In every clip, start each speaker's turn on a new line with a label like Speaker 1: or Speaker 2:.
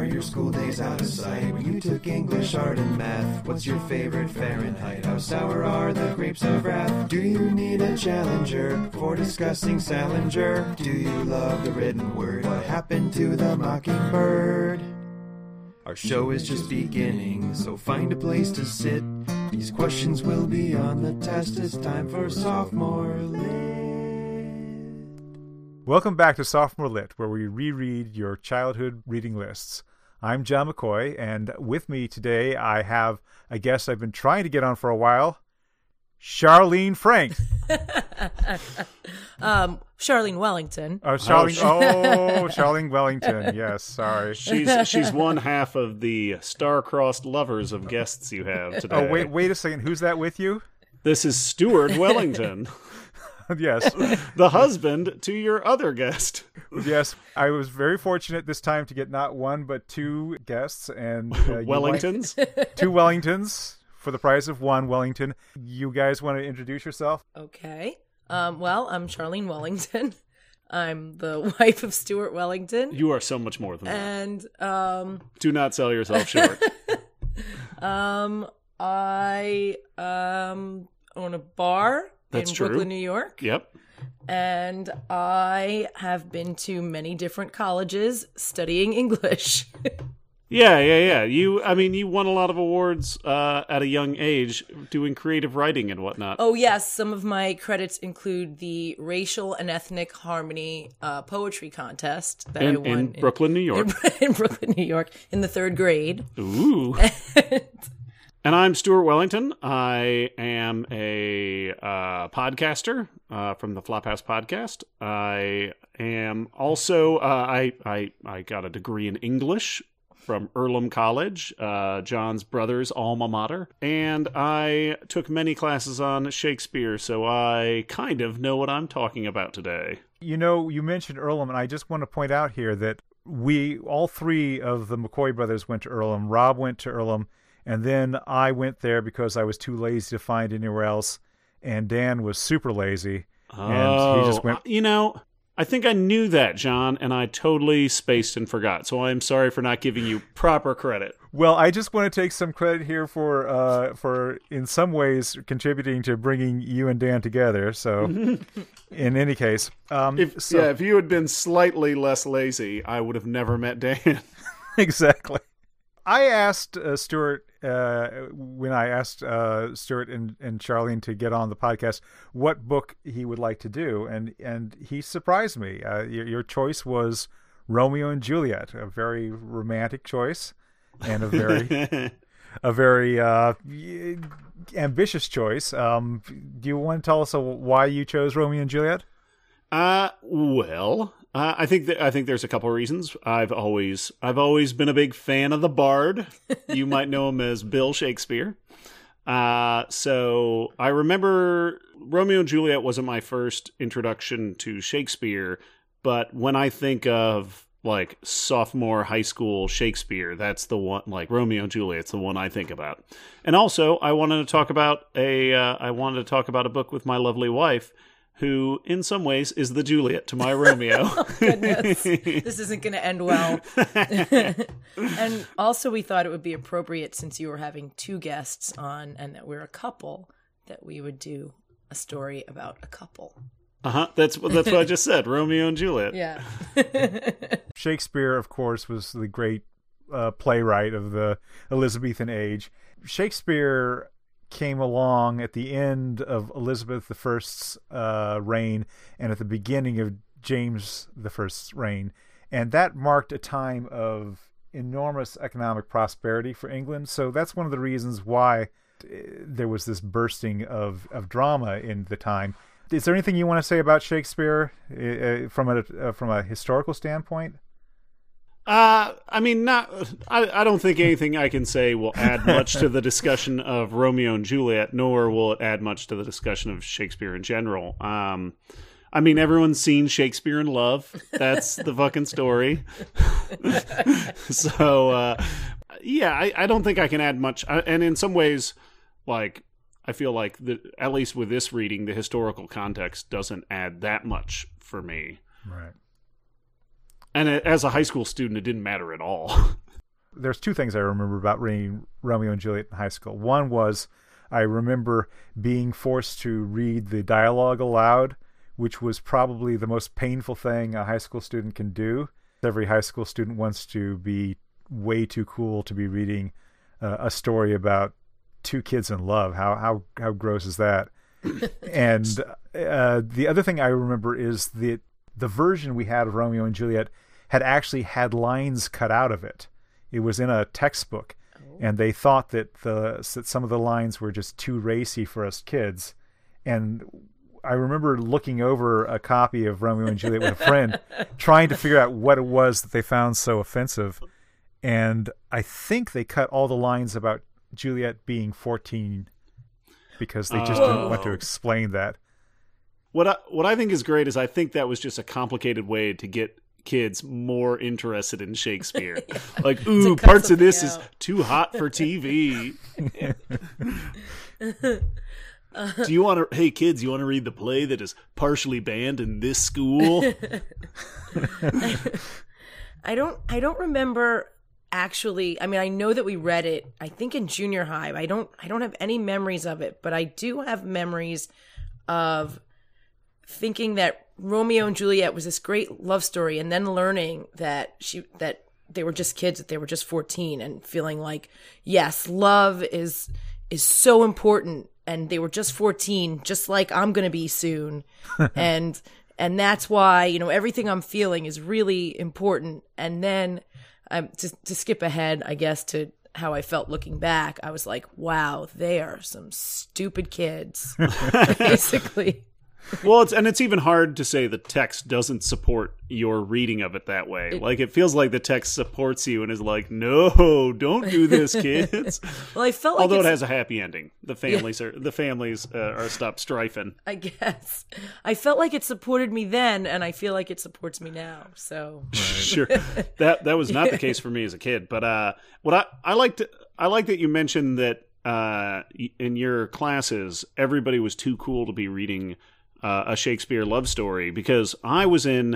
Speaker 1: your school days out of sight? When you took English, art, and math, what's your favorite Fahrenheit? How sour are the grapes of wrath? Do you need a challenger for discussing Salinger? Do you love the written word? What happened to the mockingbird? Our show is just beginning, so find a place to sit. These questions will be on the test. It's time for Sophomore Lit.
Speaker 2: Welcome back to Sophomore Lit, where we reread your childhood reading lists. I'm John McCoy, and with me today I have a guest I've been trying to get on for a while, Charlene Frank.
Speaker 3: Charlene Wellington.
Speaker 2: Charlene Wellington. Yes, sorry.
Speaker 4: She's one half of the star-crossed lovers of guests you have today.
Speaker 2: Oh, wait a second. Who's that with you?
Speaker 4: This is Stuart Wellington.
Speaker 2: Yes.
Speaker 4: The husband to your other guest.
Speaker 2: Yes, I was very fortunate this time to get not one but two guests. And
Speaker 4: Wellingtons?
Speaker 2: Two Wellingtons for the price of one Wellington. You guys want to introduce yourself?
Speaker 3: Okay. Well, I'm Charlene Wellington. I'm the wife of Stuart Wellington.
Speaker 4: You are so much more than that.
Speaker 3: And
Speaker 4: do not sell yourself short.
Speaker 3: I own a bar in Brooklyn, New York.
Speaker 4: Yep.
Speaker 3: And I have been to many different colleges studying English.
Speaker 4: Yeah. You won a lot of awards at a young age doing creative writing and whatnot.
Speaker 3: Oh, yes. Some of my credits include the Racial and Ethnic Harmony Poetry Contest that I won
Speaker 4: in Brooklyn, New York.
Speaker 3: In Brooklyn, New York, in the 3rd grade.
Speaker 4: Ooh. And I'm Stuart Wellington. I am a podcaster from the Flophouse Podcast. I am also I got a degree in English from Earlham College, John's brother's alma mater, and I took many classes on Shakespeare, so I kind of know what I'm talking about today.
Speaker 2: You know, you mentioned Earlham, and I just want to point out here that all three of the McCoy brothers went to Earlham. Rob went to Earlham. And then I went there because I was too lazy to find anywhere else, and Dan was super lazy, and he just went...
Speaker 4: You know, I think I knew that, John, and I totally spaced and forgot, so I'm sorry for not giving you proper credit.
Speaker 2: Well, I just want to take some credit here for in some ways contributing to bringing you and Dan together, so in any case...
Speaker 4: if you had been slightly less lazy, I would have never met Dan.
Speaker 2: Exactly. I asked Stuart, when I asked Stuart and Charlene to get on the podcast, what book he would like to do, and he surprised me. Your choice was Romeo and Juliet, a very romantic choice, and a very ambitious choice. Do you want to tell us why you chose Romeo and Juliet?
Speaker 4: I think there's a couple of reasons. I've always been a big fan of the Bard. You might know him as Bill Shakespeare. So I remember Romeo and Juliet wasn't my first introduction to Shakespeare, but when I think of like sophomore high school Shakespeare, that's the one. Like Romeo and Juliet's the one I think about. And also, I wanted to talk about a book with my lovely wife, who, in some ways, is the Juliet to my Romeo.
Speaker 3: Oh, goodness. This isn't going to end well. And also, we thought it would be appropriate, since you were having two guests on, and that we're a couple, that we would do a story about a couple.
Speaker 4: That's what I just said, Romeo and Juliet.
Speaker 3: Yeah.
Speaker 2: Shakespeare, of course, was the great playwright of the Elizabethan age. Shakespeare came along at the end of Elizabeth I's reign and at the beginning of James I's reign. And that marked a time of enormous economic prosperity for England. So that's one of the reasons why there was this bursting of drama in the time. Is there anything you want to say about Shakespeare from a historical standpoint?
Speaker 4: I don't think anything I can say will add much to the discussion of Romeo and Juliet, nor will it add much to the discussion of Shakespeare in general. Everyone's seen Shakespeare in Love. That's the fucking story. So, I don't think I can add much. And in some ways, like, I feel like, at least with this reading, the historical context doesn't add that much for me.
Speaker 2: Right.
Speaker 4: And as a high school student, it didn't matter at all.
Speaker 2: There's two things I remember about reading Romeo and Juliet in high school. One was I remember being forced to read the dialogue aloud, which was probably the most painful thing a high school student can do. Every high school student wants to be way too cool to be reading a story about two kids in love. How gross is that? And the other thing I remember is the version we had of Romeo and Juliet had actually had lines cut out of it. It was in a textbook, and they thought that some of the lines were just too racy for us kids. And I remember looking over a copy of Romeo and Juliet with a friend, trying to figure out what it was that they found so offensive. And I think they cut all the lines about Juliet being 14 because they just didn't want to explain that.
Speaker 4: What I think is great is I think that was just a complicated way to get kids more interested in Shakespeare. Like, ooh, parts of this is too hot for TV. Do you want to? Hey, kids, you want to read the play that is partially banned in this school?
Speaker 3: I don't remember actually. I mean, I know that we read it, I think in junior high. I don't have any memories of it, but I do have memories of thinking that Romeo and Juliet was this great love story, and then learning that they were just kids, that they were just 14, and feeling like, yes, love is so important, and they were just 14, just like I'm going to be soon. and that's why, everything I'm feeling is really important. And then to skip ahead, I guess, to how I felt looking back, I was like, wow, they are some stupid kids, basically.
Speaker 4: Well, it's even hard to say the text doesn't support your reading of it that way. It feels like the text supports you and is like, no, don't do this, kids.
Speaker 3: Well, I felt like
Speaker 4: although it has a happy ending. The families are stopped strifing.
Speaker 3: I guess I felt like it supported me then, and I feel like it supports me now. So
Speaker 4: sure, that was not the case for me as a kid. But what I like that you mentioned that in your classes everybody was too cool to be reading a Shakespeare love story, because I was in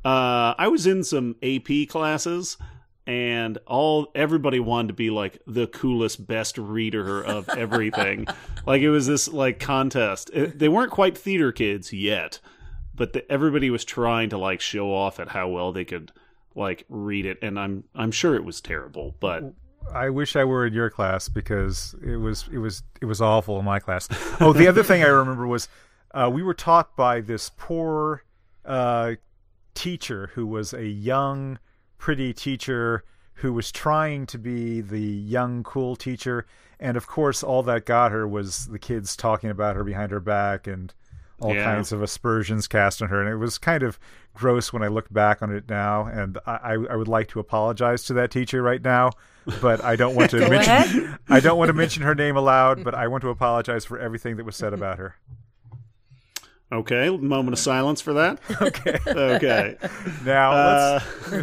Speaker 4: some AP classes, and everybody wanted to be like the coolest, best reader of everything. Like, it was this like contest. They weren't quite theater kids yet, but everybody was trying to like show off at how well they could like read it, and I'm sure it was terrible, but
Speaker 2: I wish I were in your class, because it was awful in my class. Oh, the other thing I remember was we were taught by this poor teacher who was a young, pretty teacher who was trying to be the young, cool teacher. And, of course, all that got her was the kids talking about her behind her back and all kinds of aspersions cast on her. And it was kind of gross when I look back on it now. And I would like to apologize to that teacher right now, but I don't want to mention her name aloud, but I want to apologize for everything that was said about her.
Speaker 4: Okay, moment of silence for that. Okay.
Speaker 2: Now,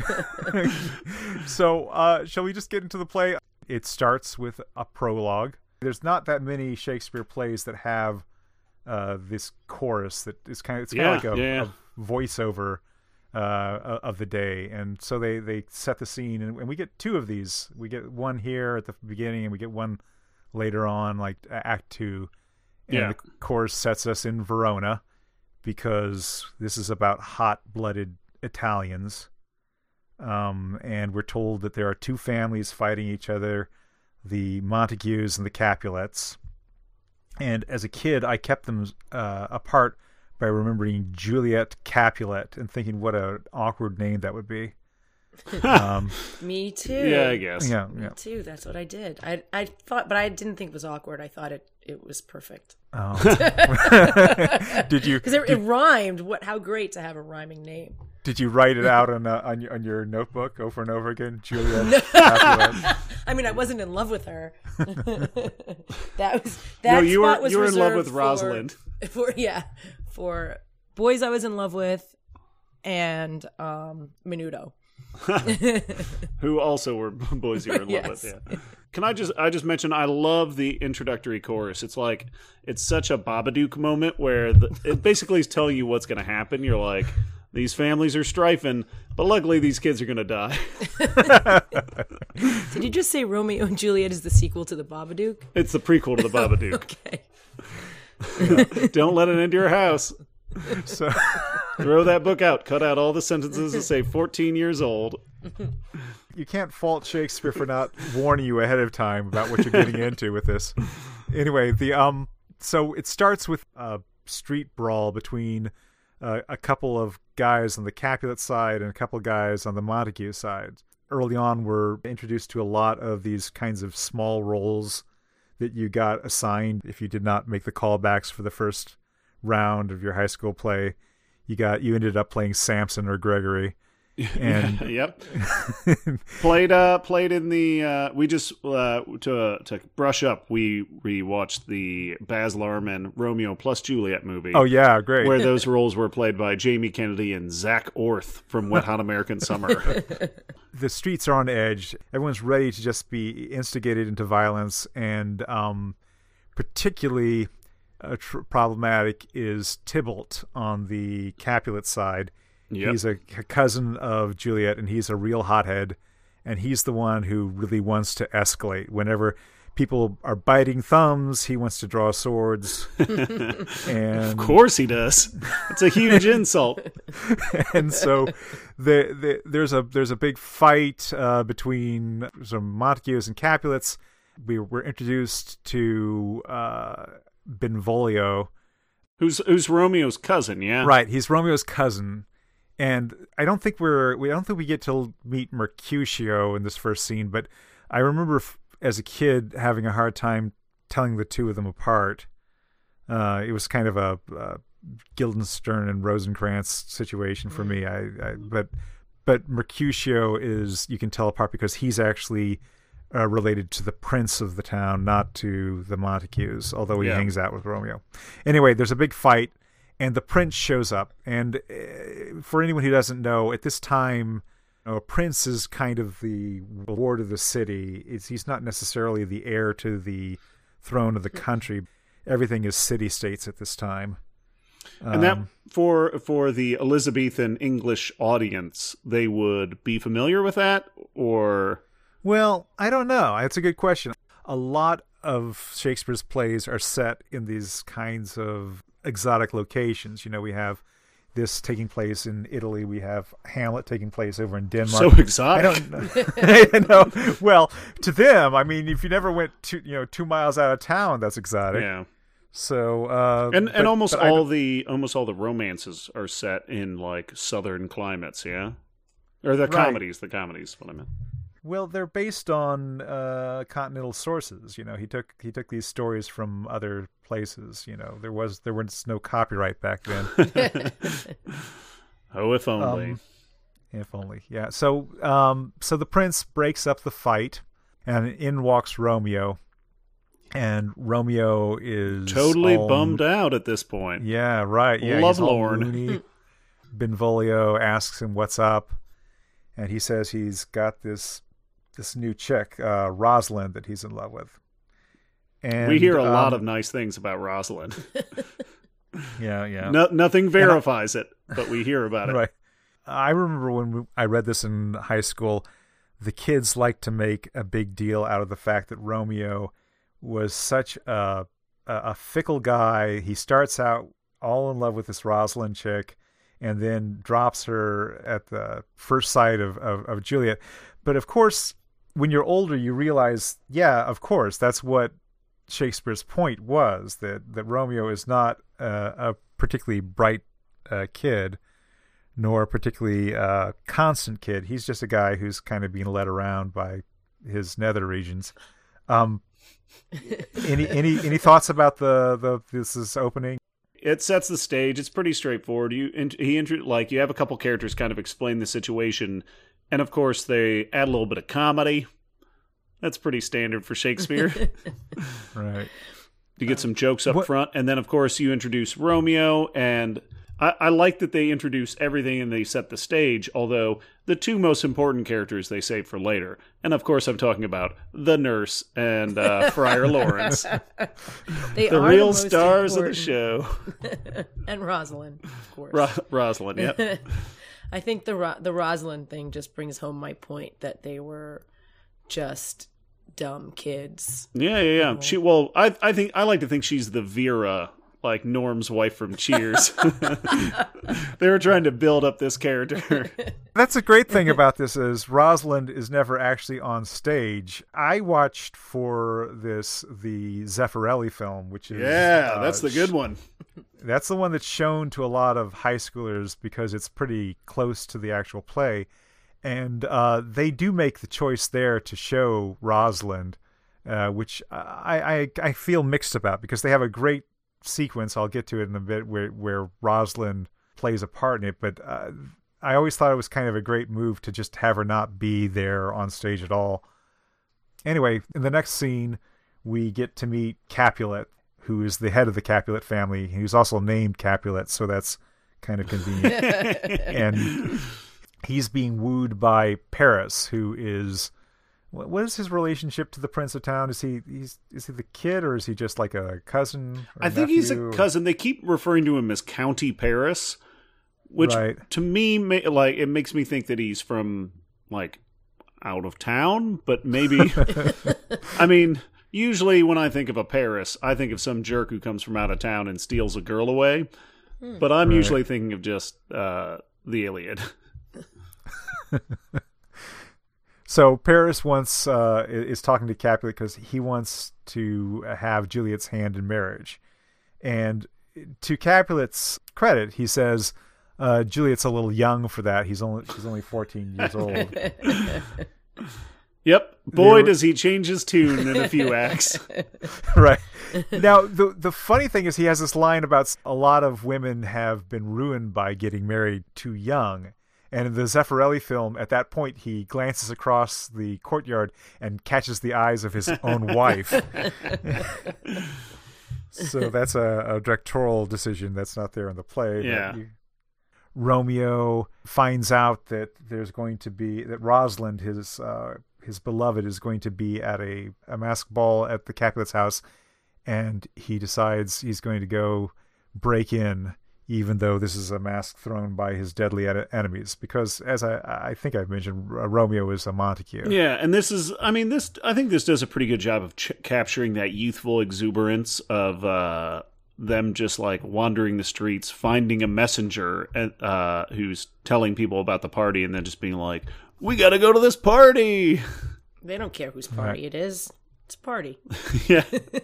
Speaker 2: so shall we just get into the play? It starts with a prologue. There's not that many Shakespeare plays that have this chorus that is kind of like a voiceover of the day, and so they set the scene, and we get two of these. We get one here at the beginning, and we get one later on, like Act 2. And the chorus sets us in Verona, because this is about hot-blooded Italians. And we're told that there are two families fighting each other, the Montagues and the Capulets. And as a kid, I kept them apart by remembering Juliet Capulet and thinking what an awkward name that would be.
Speaker 3: Me too.
Speaker 4: Yeah, I guess.
Speaker 2: Yeah.
Speaker 3: Me too. That's what I did. I thought, but I didn't think it was awkward. I thought it was perfect.
Speaker 2: Oh. Did you?
Speaker 3: Because it rhymed. How great to have a rhyming name.
Speaker 2: Did you write it out on your notebook over and over again, Juliet Capulet?
Speaker 3: I mean, I wasn't in love with her.
Speaker 4: You were in love with Rosalind.
Speaker 3: For boys I was in love with, and Menudo.
Speaker 4: Who also were boys you were in love with. Yeah. Can I just mention, I love the introductory chorus. It's such a Babadook moment where it basically is telling you what's going to happen. You're like, These families are strifing, but luckily these kids are going to die.
Speaker 3: Did you just say Romeo and Juliet is the sequel to the Babadook?
Speaker 4: It's the prequel to the Babadook.
Speaker 3: Okay.
Speaker 4: Don't let it into your house.
Speaker 2: So
Speaker 4: Throw that book out. Cut out all the sentences that say 14 years old.
Speaker 2: you can't fault Shakespeare for not warning you ahead of time about what you're getting into with this. Anyway, so it starts with a street brawl between a couple of guys on the Capulet side and a couple of guys on the Montague side. Early on, we're introduced to a lot of these kinds of small roles that you got assigned if you did not make the callbacks for the first round of your high school play. You ended up playing Samson or Gregory. And
Speaker 4: yep. Played in the we just to brush up, we rewatched the Baz Luhrmann Romeo plus Juliet movie.
Speaker 2: Oh yeah, great.
Speaker 4: Where those roles were played by Jamie Kennedy and Zach Orth from Wet Hot American Summer.
Speaker 2: The streets are on edge. Everyone's ready to just be instigated into violence, and particularly problematic is Tybalt on the Capulet side. Yep. He's a cousin of Juliet, and he's a real hothead, and he's the one who really wants to escalate. Whenever people are biting thumbs, he wants to draw swords. And
Speaker 4: of course he does. It's a huge insult.
Speaker 2: And so there's a big fight between some Montagues and Capulets. We were introduced to Benvolio,
Speaker 4: who's Romeo's cousin. Yeah,
Speaker 2: right. He's Romeo's cousin. And I don't think we get to meet Mercutio in this first scene, but I remember as a kid having a hard time telling the two of them apart. It was kind of a Guildenstern and Rosencrantz situation for me. But Mercutio you can tell apart because he's actually related to the prince of the town, not to the Montagues, although he hangs out with Romeo. Anyway, there's a big fight. And the prince shows up. And for anyone who doesn't know, at this time, a prince is kind of the lord of the city. He's not necessarily the heir to the throne of the country. Everything is city-states at this time.
Speaker 4: And that, for the Elizabethan English audience, they would be familiar with that? Or...
Speaker 2: Well, I don't know. It's a good question. A lot of Shakespeare's plays are set in these kinds of exotic locations. We have this taking place in Italy. We have Hamlet taking place over in Denmark.
Speaker 4: So exotic.
Speaker 2: I don't know. Well, to them, I mean, if you never went 2 miles out of town, that's exotic.
Speaker 4: Yeah.
Speaker 2: So
Speaker 4: almost all the romances are set in like southern climates. Yeah, or the comedies. The comedies. What I meant.
Speaker 2: Well, they're based on continental sources. He took these stories from other places. There was no copyright back then.
Speaker 4: Oh, if only.
Speaker 2: If only. Yeah. So the prince breaks up the fight, and in walks Romeo, and Romeo is
Speaker 4: totally bummed out at this point.
Speaker 2: Yeah. Right. Yeah.
Speaker 4: Lovelorn.
Speaker 2: Benvolio asks him what's up, and he says he's got this new chick, Rosalind, that he's in love with. And
Speaker 4: we hear a lot of nice things about Rosalind.
Speaker 2: Yeah.
Speaker 4: Nothing verifies it, but we hear about it.
Speaker 2: Right. I remember when I read this in high school, the kids liked to make a big deal out of the fact that Romeo was such a fickle guy. He starts out all in love with this Rosalind chick, and then drops her at the first sight of Juliet. But of course, when you're older, you realize, yeah, of course, that's what Shakespeare's point was, that Romeo is not a particularly bright kid, nor a particularly constant kid. He's just a guy who's kind of being led around by his nether regions. Any thoughts about this opening?
Speaker 4: It sets the stage. It's pretty straightforward. You have a couple characters kind of explain the situation, and of course they add a little bit of comedy. That's pretty standard for Shakespeare.
Speaker 2: Right.
Speaker 4: You get some jokes up front, and then of course you introduce Romeo, and I like that they introduce everything and they set the stage, although the two most important characters they save for later. And of course I'm talking about the nurse and Friar Lawrence.
Speaker 3: They
Speaker 4: the
Speaker 3: are
Speaker 4: real
Speaker 3: the most
Speaker 4: stars
Speaker 3: important.
Speaker 4: of the show.
Speaker 3: And Rosalind, of course.
Speaker 4: Rosalind, yep.
Speaker 3: I think the Rosalind thing just brings home my point that they were just dumb kids.
Speaker 4: Yeah. I like to think she's the Vera, like Norm's wife from Cheers. They were trying to build up this character.
Speaker 2: That's a great thing about this is Rosalind is never actually on stage. I watched for this the Zeffirelli film, which is
Speaker 4: that's the good one.
Speaker 2: That's the one that's shown to a lot of high schoolers because it's pretty close to the actual play. And they do make the choice there to show Rosalind, which I feel mixed about because they have a great sequence. I'll get to it in a bit where Rosalind plays a part in it. But I always thought it was kind of a great move to just have her not be there on stage at all. Anyway, in the next scene, we get to meet Capulet, who is the head of the Capulet family. He's also named Capulet, so that's kind of convenient. And he's being wooed by Paris, who is... What is his relationship to the Prince of Town? Is he the kid, or is he just like a cousin?
Speaker 4: I think he's a cousin. They keep referring to him as County Paris, which to me, it makes me think that he's from like out of town. But maybe, I mean, usually when I think of a Paris, I think of some jerk who comes from out of town and steals a girl away. But I'm usually thinking of just the Iliad.
Speaker 2: So Paris is talking to Capulet because he wants to have Juliet's hand in marriage. And to Capulet's credit, he says Juliet's a little young for that. She's only 14 years old.
Speaker 4: Yep. Boy, does he change his tune in a few acts.
Speaker 2: Right. Now, the funny thing is he has this line about a lot of women have been ruined by getting married too young. And in the Zeffirelli film, at that point, he glances across the courtyard and catches the eyes of his own wife. So that's a directorial decision that's not there in the play.
Speaker 4: Yeah.
Speaker 2: Romeo finds out that that Rosalind, his beloved, is going to be at a masked ball at the Capulet's house, and he decides he's going to go break in, even though this is a mask thrown by his deadly enemies. Because, as I think I've mentioned, Romeo is a Montague.
Speaker 4: Yeah, and I think this does a pretty good job of capturing that youthful exuberance of them just like wandering the streets, finding a messenger who's telling people about the party, and then just being like, "We got to go to this party."
Speaker 3: They don't care whose party it is. It's a party.
Speaker 4: Yeah.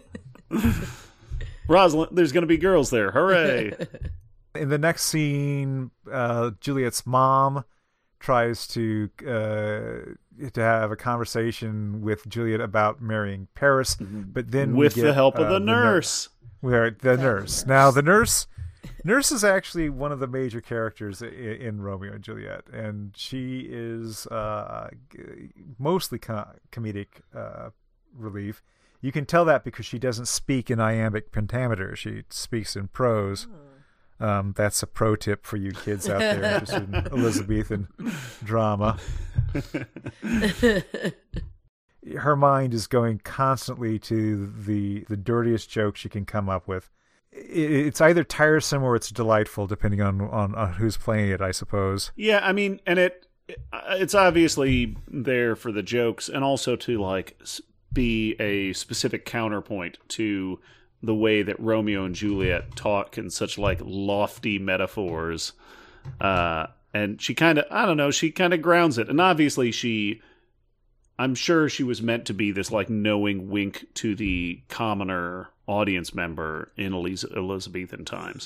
Speaker 4: Rosalind, there's going to be girls there. Hooray.
Speaker 2: In the next scene, Juliet's mom tries to have a conversation with Juliet about marrying Paris, but then
Speaker 4: with the help of the nurse.
Speaker 2: The nurse. Now, the nurse is actually one of the major characters in Romeo and Juliet, and she is mostly comedic relief. You can tell that because she doesn't speak in iambic pentameter. She speaks in prose. That's a pro tip for you kids out there interested in Elizabethan drama. Her mind is going constantly to the dirtiest joke she can come up with. It's either tiresome or it's delightful, depending on who's playing it, I suppose.
Speaker 4: Yeah, I mean, and it's obviously there for the jokes and also to like be a specific counterpoint to the way that Romeo and Juliet talk in such like lofty metaphors. And she kind of grounds it. And obviously I'm sure she was meant to be this like knowing wink to the commoner audience member in Elizabethan times.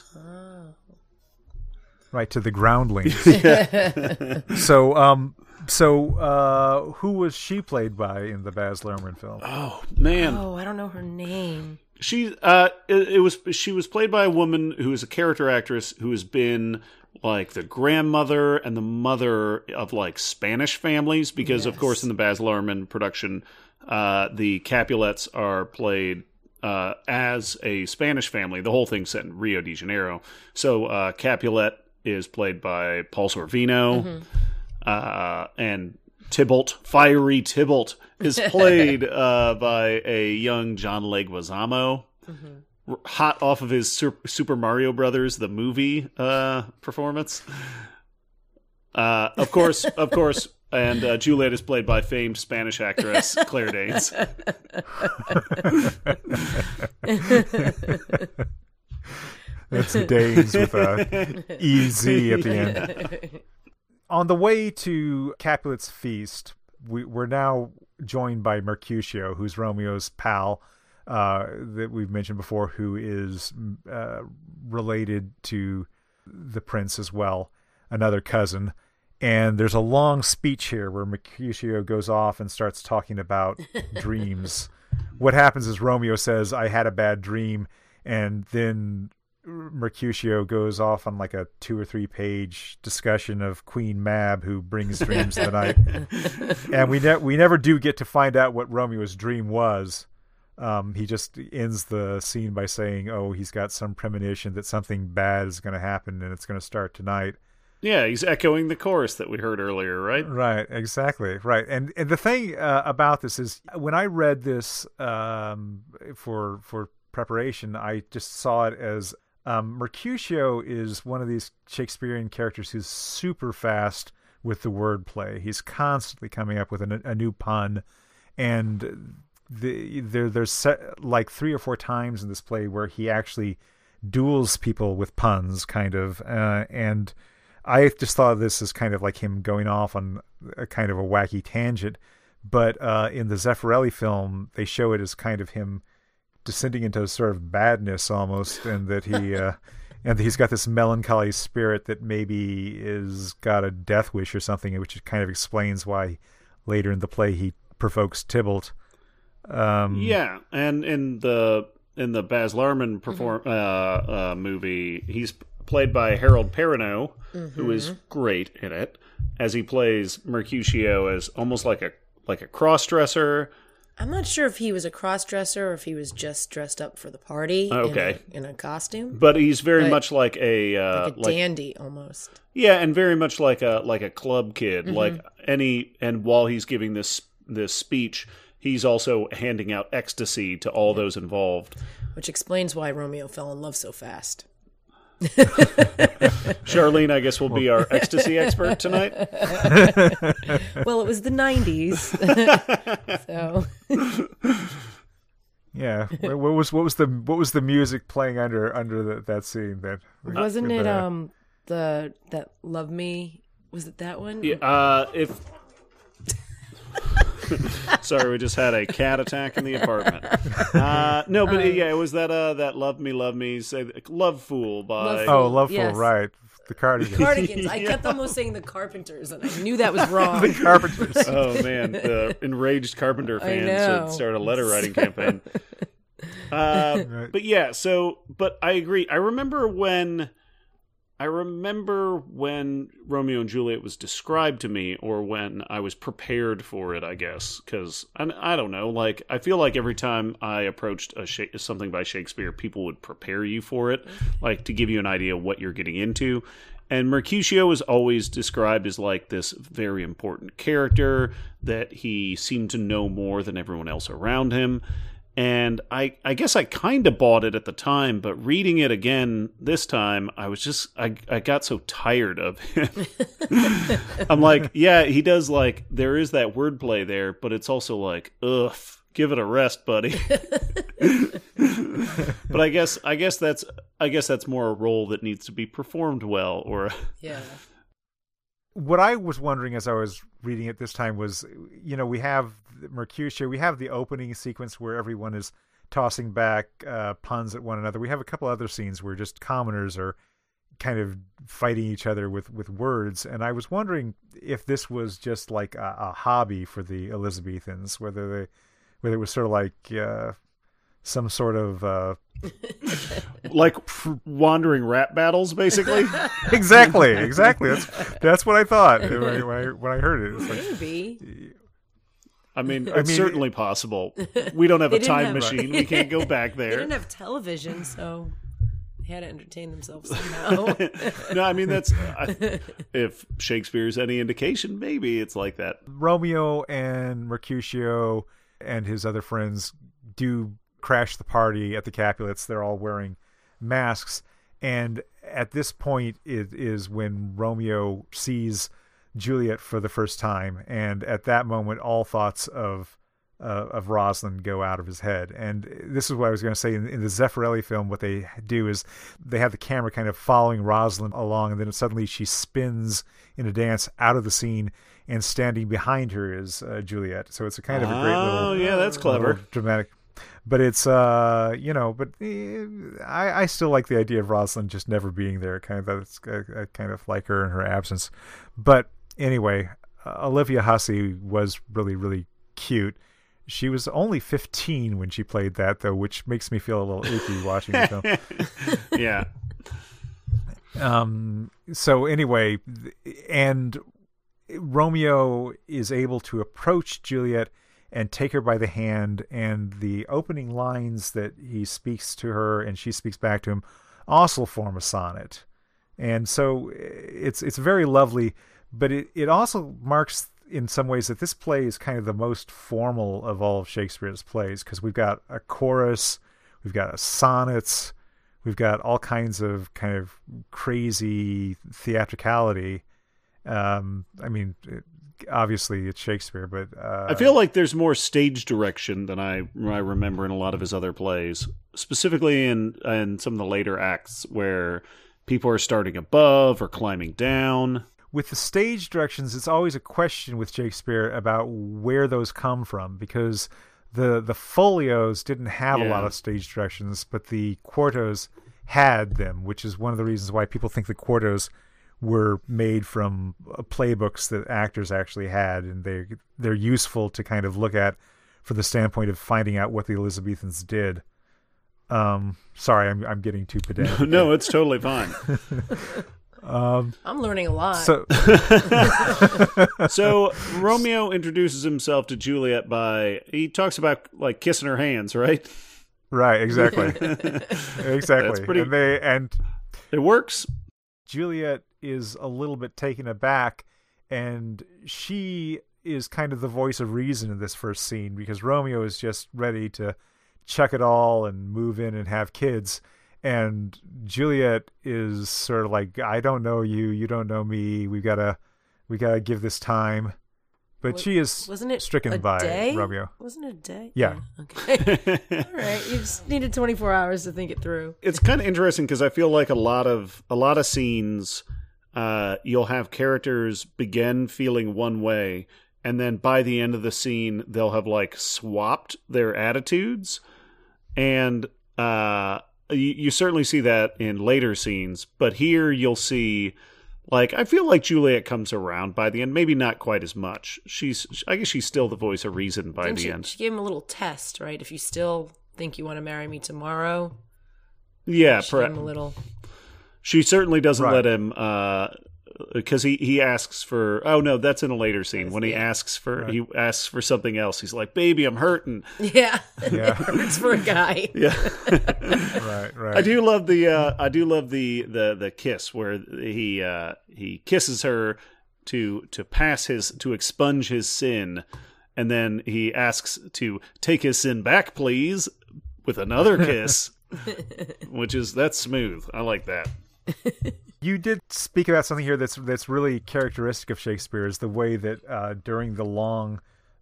Speaker 2: Right, to the groundlings. So, who was she played by in the Baz Luhrmann film?
Speaker 4: Oh man!
Speaker 3: Oh, I don't know her name.
Speaker 4: She was played by a woman who is a character actress who has been like the grandmother and the mother of like Spanish families, because of course in the Baz Luhrmann production, the Capulets are played as a Spanish family. The whole thing's set in Rio de Janeiro. So Capulet is played by Paul Sorvino, and Tybalt, Fiery Tybalt, is played by a young John Leguizamo, hot off of his Super Mario Brothers, the movie performance. Of course, and Juliet is played by famed Spanish actress Claire Danes.
Speaker 2: That's Danes with a EZ at the end. On the way to Capulet's feast, we're now joined by Mercutio, who's Romeo's pal, that we've mentioned before, who is related to the prince as well, another cousin. And there's a long speech here where Mercutio goes off and starts talking about dreams. What happens is Romeo says, "I had a bad dream," and then Mercutio goes off on like a 2 or 3 page discussion of Queen Mab, who brings dreams of the night. And we never do get to find out what Romeo's dream was. He just ends the scene by saying, "Oh, he's got some premonition that something bad is going to happen, and it's going to start tonight."
Speaker 4: Yeah, he's echoing the chorus that we heard earlier, right?
Speaker 2: Right, exactly, right. And the thing about this is, when I read this for preparation, I just saw it as Mercutio is one of these Shakespearean characters who's super fast with the wordplay. He's constantly coming up with a new pun, and there's like 3 or 4 times in this play where he actually duels people with puns, kind of, and I just thought of this as kind of like him going off on a kind of a wacky tangent. But in the Zeffirelli film, they show it as kind of him descending into a sort of badness almost, and that he and he's got this melancholy spirit that maybe is got a death wish or something, which kind of explains why later in the play he provokes Tybalt.
Speaker 4: Yeah, and in the Baz Luhrmann movie, he's played by Harold Perrineau, who is great in it, as he plays Mercutio as almost like a cross-dresser.
Speaker 3: I'm not sure if he was a cross-dresser or if he was just dressed up for the party in a costume.
Speaker 4: But he's very much like a
Speaker 3: dandy almost.
Speaker 4: Yeah, and very much like a club kid. And while he's giving this speech, he's also handing out ecstasy to all those involved.
Speaker 3: Which explains why Romeo fell in love so fast.
Speaker 4: Charlene, I guess, will be our ecstasy expert tonight.
Speaker 3: Well, it was the 90s. So
Speaker 2: yeah, what was the music playing under that scene then?
Speaker 3: Wasn't it that Love Me? Was it that one?
Speaker 4: Yeah, sorry, we just had a cat attack in the apartment. No, but it was that "Love Me," say "Love Fool" by
Speaker 2: Love Fool, right? The Cardigans.
Speaker 3: Cardigans. I kept almost saying the Carpenters, and I knew that was wrong.
Speaker 2: The Carpenters.
Speaker 4: Oh man, the enraged Carpenter fans should start a letter writing campaign.
Speaker 2: Right.
Speaker 4: But I agree. I remember when Romeo and Juliet was described to me, or when I was prepared for it, I guess, because I don't know. Like, I feel like every time I approached something by Shakespeare, people would prepare you for it, like to give you an idea of what you're getting into. And Mercutio is always described as like this very important character that he seemed to know more than everyone else around him. And I guess I kind of bought it at the time, but reading it again this time, I was just, I got so tired of him. I'm like, yeah, he does, like, there is that wordplay there, but it's also like, ugh, give it a rest, buddy. But I guess that's more a role that needs to be performed well, or
Speaker 3: yeah.
Speaker 2: What I was wondering as I was reading it this time was, we have Mercutio, we have the opening sequence where everyone is tossing back puns at one another. We have a couple other scenes where just commoners are kind of fighting each other with words. And I was wondering if this was just like a hobby for the Elizabethans, whether it was sort of like some sort of
Speaker 4: like wandering rap battles, basically.
Speaker 2: Exactly. That's what I thought when I heard it. It's like,
Speaker 3: maybe.
Speaker 4: I mean, it's certainly possible. We don't have a time machine. We can't go back there.
Speaker 3: They didn't have television, so they had to entertain themselves somehow.
Speaker 4: No, I mean, that's if Shakespeare's any indication, maybe it's like that.
Speaker 2: Romeo and Mercutio and his other friends do crash the party at the Capulets. They're all wearing masks, and at this point it is when Romeo sees Juliet for the first time, and at that moment all thoughts of Rosalind go out of his head. And this is what I was going to say, in the Zeffirelli film, what they do is they have the camera kind of following Rosalind along, and then suddenly she spins in a dance out of the scene, and standing behind her is Juliet. So it's a kind of a great little,
Speaker 4: yeah, that's clever,
Speaker 2: dramatic. But it's I still like the idea of Rosalind just never being there. Kind of I kind of like her in her absence. But anyway, Olivia Hussey was really, really cute. She was only 15 when she played that, though, which makes me feel a little icky watching the film.
Speaker 4: Yeah.
Speaker 2: So anyway, and Romeo is able to approach Juliet and take her by the hand, and the opening lines that he speaks to her and she speaks back to him also form a sonnet. And so it's very lovely, but it also marks in some ways that this play is kind of the most formal of all of Shakespeare's plays, because we've got a chorus, we've got a sonnets, we've got all kinds of kind of crazy theatricality. I mean, obviously it's Shakespeare, but
Speaker 4: I feel like there's more stage direction than I remember in a lot of his other plays, specifically in some of the later acts where people are starting above or climbing down.
Speaker 2: With the stage directions, it's always a question with Shakespeare about where those come from, because the folios didn't have a lot of stage directions, but the quartos had them, which is one of the reasons why people think the quartos were made from playbooks that actors actually had, and they're useful to kind of look at for the standpoint of finding out what the Elizabethans did. Sorry, I'm getting too pedantic.
Speaker 4: No, it's totally fine.
Speaker 3: I'm learning a lot.
Speaker 4: So Romeo introduces himself to Juliet he talks about like kissing her hands, right?
Speaker 2: Right, exactly. Exactly. And
Speaker 4: it works.
Speaker 2: Juliet is a little bit taken aback, and she is kind of the voice of reason in this first scene, because Romeo is just ready to chuck it all and move in and have kids. And Juliet is sort of like, I don't know you, you don't know me. We gotta give this time. But she is stricken by Romeo.
Speaker 3: Wasn't it a day?
Speaker 2: Yeah.
Speaker 3: Okay. All right. You just needed 24 hours to think it through.
Speaker 4: It's kind of interesting because I feel like a lot of scenes, you'll have characters begin feeling one way, and then by the end of the scene, they'll have like swapped their attitudes, and you certainly see that in later scenes, but here you'll see, like, I feel like Juliet comes around by the end, maybe not quite as much. I guess she's still the voice of reason by the end. She
Speaker 3: gave him a little test, right? If you still think you want to marry me tomorrow.
Speaker 4: Yeah,
Speaker 3: she gave him a little.
Speaker 4: She certainly doesn't let him, because he asks for. Oh no, that's in a later scene when he asks for something else. He's like, "Baby, I'm hurting."
Speaker 3: Yeah, it hurts for a guy.
Speaker 4: Yeah,
Speaker 2: right.
Speaker 4: I do love the kiss where he kisses her to expunge his sin, and then he asks to take his sin back, please, with another kiss, that's smooth. I like that.
Speaker 2: You did speak about something here that's really characteristic of Shakespeare, is the way that during the long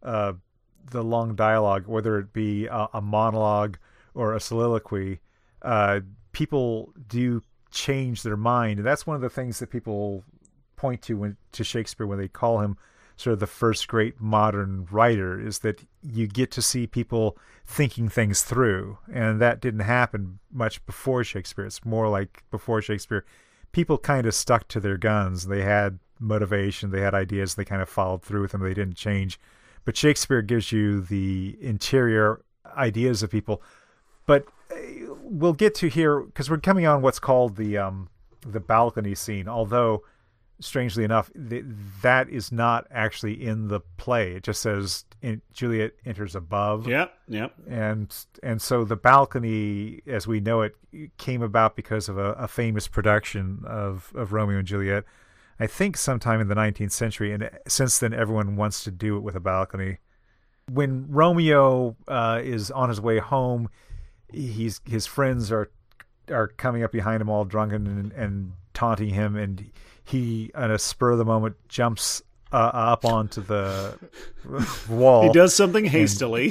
Speaker 2: dialogue, whether it be a monologue or a soliloquy, people do change their mind, and that's one of the things that people point to Shakespeare when they call him sort of the first great modern writer, is that you get to see people thinking things through, and that didn't happen much before Shakespeare. It's more like before Shakespeare, people kind of stuck to their guns. They had motivation, they had ideas, they kind of followed through with them, they didn't change. But Shakespeare gives you the interior ideas of people. But we'll get to here, because we're coming on what's called the balcony scene, although strangely enough, that is not actually in the play. It just says Juliet enters above.
Speaker 4: Yep.
Speaker 2: And so the balcony, as we know it, came about because of a famous production of Romeo and Juliet, I think sometime in the 19th century, and since then everyone wants to do it with a balcony. When Romeo is on his way home, his friends are coming up behind him all drunken and taunting him, and he, on a spur of the moment, jumps up onto the wall.
Speaker 4: He does something hastily.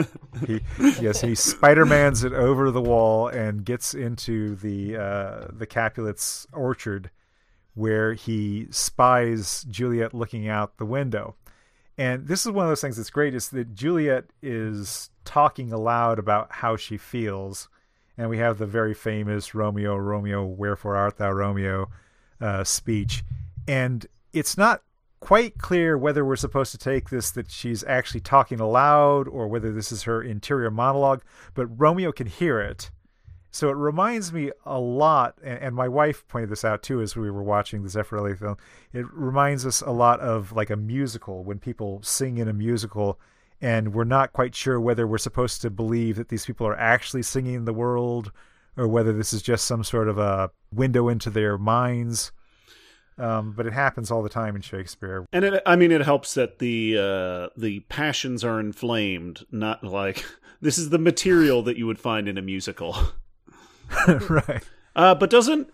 Speaker 2: He Spider-Mans it over the wall and gets into the Capulets' orchard, where he spies Juliet looking out the window. And this is one of those things that's great, is that Juliet is talking aloud about how she feels. And we have the very famous Romeo, Romeo, wherefore art thou, Romeo speech. And it's not quite clear whether we're supposed to take this that she's actually talking aloud or whether this is her interior monologue, but Romeo can hear it. So it reminds me a lot, and my wife pointed this out too as we were watching the Zeffirelli film, it reminds us a lot of like a musical, when people sing in a musical and we're not quite sure whether we're supposed to believe that these people are actually singing the world or whether this is just some sort of a window into their minds. But it happens all the time in Shakespeare.
Speaker 4: And it helps that the passions are inflamed, not like this is the material that you would find in a musical.
Speaker 2: Right.
Speaker 4: But doesn't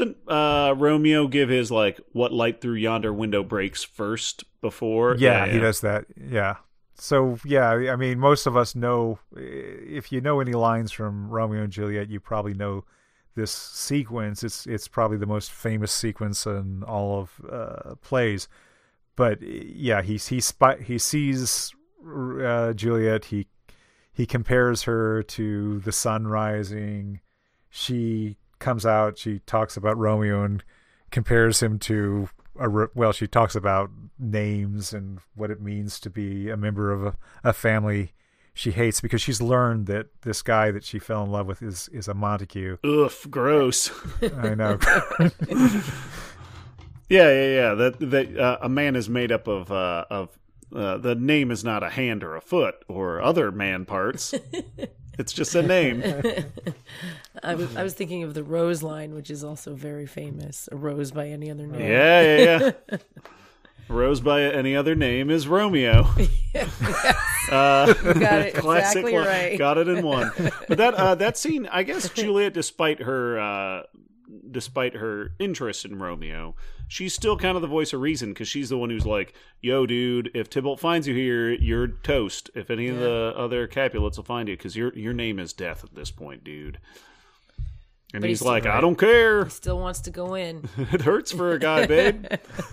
Speaker 4: Romeo give his like what light through yonder window breaks first before?
Speaker 2: Yeah, he does that. Yeah. So yeah, I mean, most of us know, if you know any lines from Romeo and Juliet, you probably know this sequence. It's probably the most famous sequence in all of plays. But yeah, he sees Juliet. He compares her to the sun rising. She comes out, she talks about Romeo and compares him to she talks about names and what it means to be a member of a family she hates, because she's learned that this guy that she fell in love with is a Montague.
Speaker 4: Ugh, gross.
Speaker 2: I know.
Speaker 4: Yeah. That a man is made up of the name is not a hand or a foot or other man parts. It's just a name.
Speaker 3: I was thinking of the Rose line, which is also very famous. A rose by any other name.
Speaker 4: Yeah. Rose by any other name is Romeo.
Speaker 3: Got it
Speaker 4: Classic
Speaker 3: exactly right.
Speaker 4: Got it in one. But that scene, I guess Juliet, despite her interest in Romeo, she's still kind of the voice of reason, because she's the one who's like, yo, dude, if Tybalt finds you here, you're toast. If any of the other Capulets will find you, because your name is death at this point, dude. And he's like, I don't care.
Speaker 3: He still wants to go in.
Speaker 4: It hurts for a guy, babe.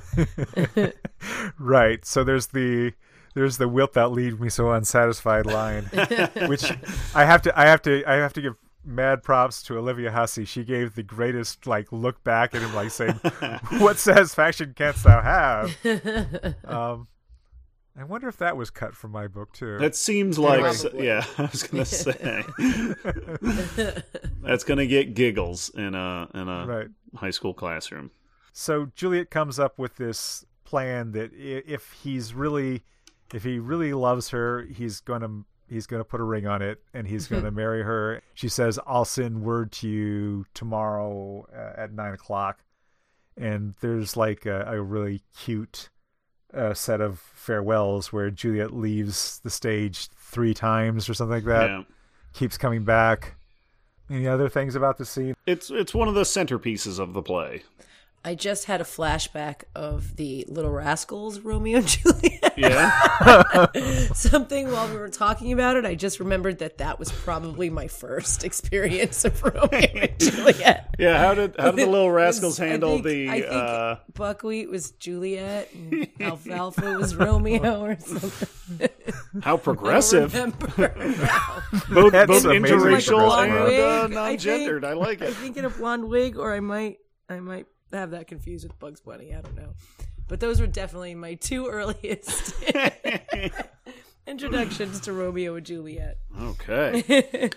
Speaker 2: Right. So there's the wilt thou leave me so unsatisfied line, which I have to give mad props to Olivia Hussey. She gave the greatest look back at him, saying, "What satisfaction canst thou have?" I wonder if that was cut from my book too.
Speaker 4: That seems like, I was gonna say that's gonna get giggles in a high school classroom.
Speaker 2: So Juliet comes up with this plan that if he really loves her, he's gonna put a ring on it and he's gonna marry her. She says, "I'll send word to you tomorrow at 9:00," and there's a really cute set of farewells where Juliet leaves the stage 3 times or something like that.
Speaker 4: Yeah.
Speaker 2: Keeps coming back. Any other things about the scene?
Speaker 4: It's one of the centerpieces of the play.
Speaker 3: I just had a flashback of the Little Rascals, Romeo and Juliet.
Speaker 4: Yeah.
Speaker 3: Something while we were talking about it, I just remembered that was probably my first experience of Romeo and Juliet.
Speaker 4: Yeah, how did the Little Rascals handle
Speaker 3: I think Buckwheat was Juliet and Alfalfa was Romeo or something.
Speaker 4: How progressive.
Speaker 3: I don't remember now.
Speaker 4: both
Speaker 2: amazing.
Speaker 4: interracial
Speaker 3: Like
Speaker 4: and
Speaker 3: wig,
Speaker 4: non-gendered. I like
Speaker 3: I
Speaker 4: it.
Speaker 3: think in a blonde wig, or I might have that confused with Bugs Bunny. I don't know. But those were definitely my 2 earliest introductions to Romeo and Juliet.
Speaker 4: Okay.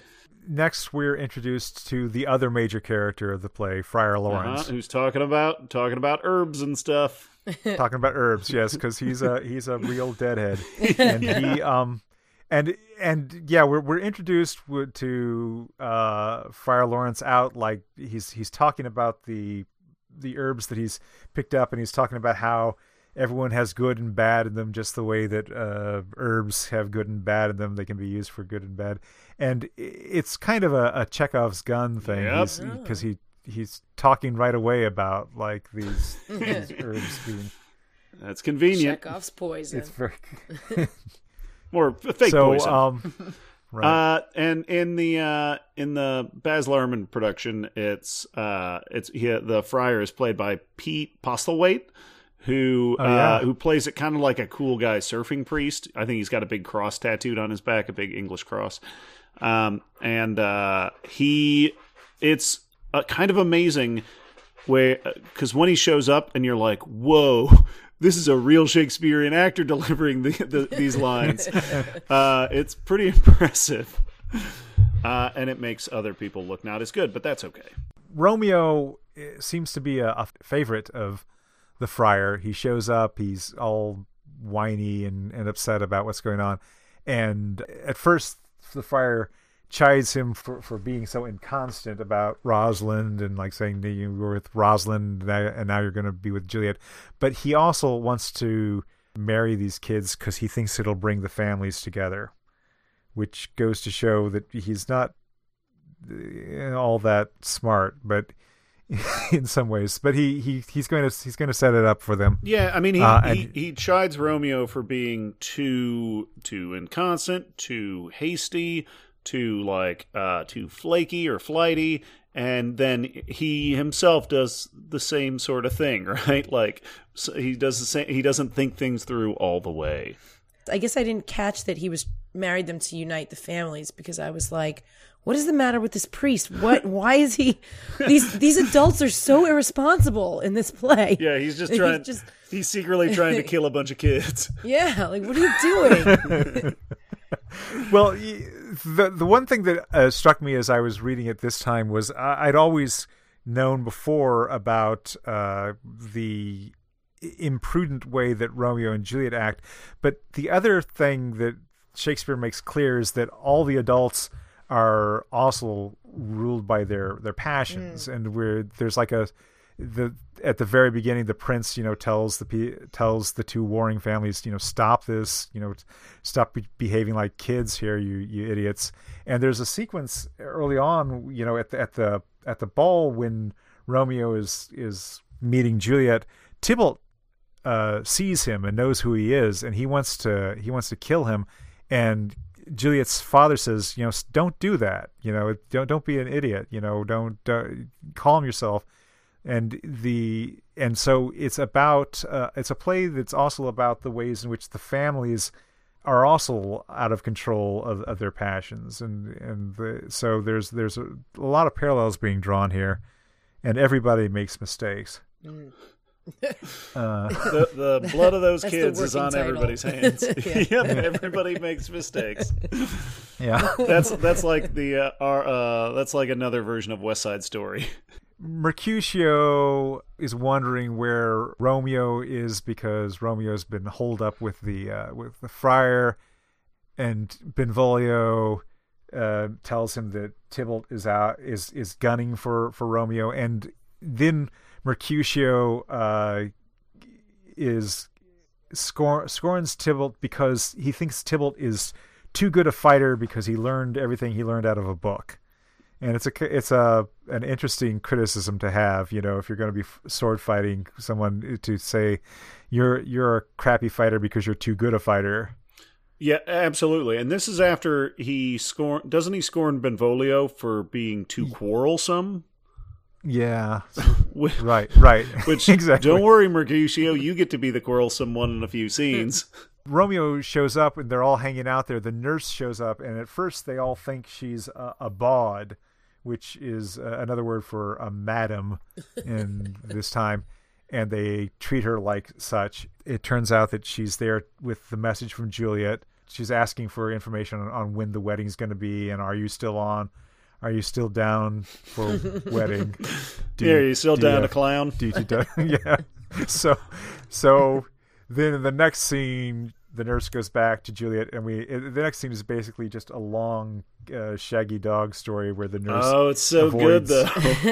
Speaker 2: next we're introduced to the other major character of the play, Friar Lawrence,
Speaker 4: who's talking about herbs and stuff.
Speaker 2: Talking about herbs, yes, because he's a real deadhead, and he and yeah, we're introduced to Friar Lawrence out like he's talking about the herbs that he's picked up, and he's talking about how everyone has good and bad in them, just the way that herbs have good and bad in them. They can be used for good and bad, and it's kind of a Chekhov's gun thing, because he's talking right away about like these herbs being.
Speaker 4: That's convenient.
Speaker 3: Chekhov's poison.
Speaker 2: It's very
Speaker 4: or fake poison.
Speaker 2: Right.
Speaker 4: And in the Baz Luhrmann production, the friar is played by Pete Postlethwaite, who plays it kind of like a cool guy surfing priest. I think he's got a big cross tattooed on his back, a big English cross. It's kind of amazing because when he shows up and you're like, whoa, this is a real Shakespearean actor delivering these lines. It's pretty impressive. And it makes other people look not as good, but that's okay.
Speaker 2: Romeo seems to be a favorite of the friar. He shows up, he's all whiny and upset about what's going on. And at first, the friar chides him for being so inconstant about Rosalind and like saying that you were with Rosalind and now you're going to be with Juliet. But he also wants to marry these kids because he thinks it'll bring the families together, which goes to show that he's not all that smart, but in some ways. But he's going to set it up for them.
Speaker 4: Yeah, I mean he chides Romeo for being too inconstant, too hasty, too flaky or flighty, and then he himself does the same sort of thing, right? Like he does the same. He doesn't think things through all the way.
Speaker 3: I guess I didn't catch that he was married them to unite the families, because I was like, what is the matter with this priest? Why is he? These adults are so irresponsible in this play.
Speaker 4: Yeah, he's just trying. He's secretly trying to kill a bunch of kids.
Speaker 3: Yeah, like what are you doing?
Speaker 2: Well, the one thing that struck me as I was reading it this time was I'd always known before about the imprudent way that Romeo and Juliet act, but the other thing that Shakespeare makes clear is that all the adults are also ruled by their passions, and there's like at the very beginning, the prince, tells the two warring families, stop this, stop behaving like kids here, you idiots. And there's a sequence early on, at the ball when Romeo is meeting Juliet. Tybalt sees him and knows who he is, and he wants to kill him. And Juliet's father says, don't do that. Don't be an idiot. Don't calm yourself. And so it's about it's a play that's also about the ways in which the families are also out of control of their passions, so there's a lot of parallels being drawn here, and everybody makes mistakes.
Speaker 4: The blood of those kids is on everybody's hands. Yep, everybody makes mistakes.
Speaker 2: Yeah,
Speaker 4: that's like that's like another version of West Side Story.
Speaker 2: Mercutio is wondering where Romeo is because Romeo's been holed up with the friar, and Benvolio tells him that Tybalt is gunning for Romeo, and then Mercutio scorns Tybalt because he thinks Tybalt is too good a fighter because he learned everything he learned out of a book. And it's an interesting criticism to have, if you're going to be sword fighting someone, to say you're a crappy fighter because you're too good a fighter.
Speaker 4: Yeah, absolutely. And this is after doesn't he scorn Benvolio for being too quarrelsome?
Speaker 2: Yeah. right.
Speaker 4: Which,
Speaker 2: exactly.
Speaker 4: Don't worry, Mercutio, you get to be the quarrelsome one in a few scenes.
Speaker 2: Romeo shows up and they're all hanging out there. The nurse shows up, and at first they all think she's a bawd, which is another word for a madam in this time, and they treat her like such. It turns out that she's there with the message from Juliet. She's asking for information on when the wedding's going to be, and are you still on Are you still down for wedding?
Speaker 4: Are you still down to clown?
Speaker 2: Yeah. So then in the next scene, the nurse goes back to Juliet, and the next scene is basically just a long Shaggy Dog story where the nurse.
Speaker 4: Oh, it's so good though.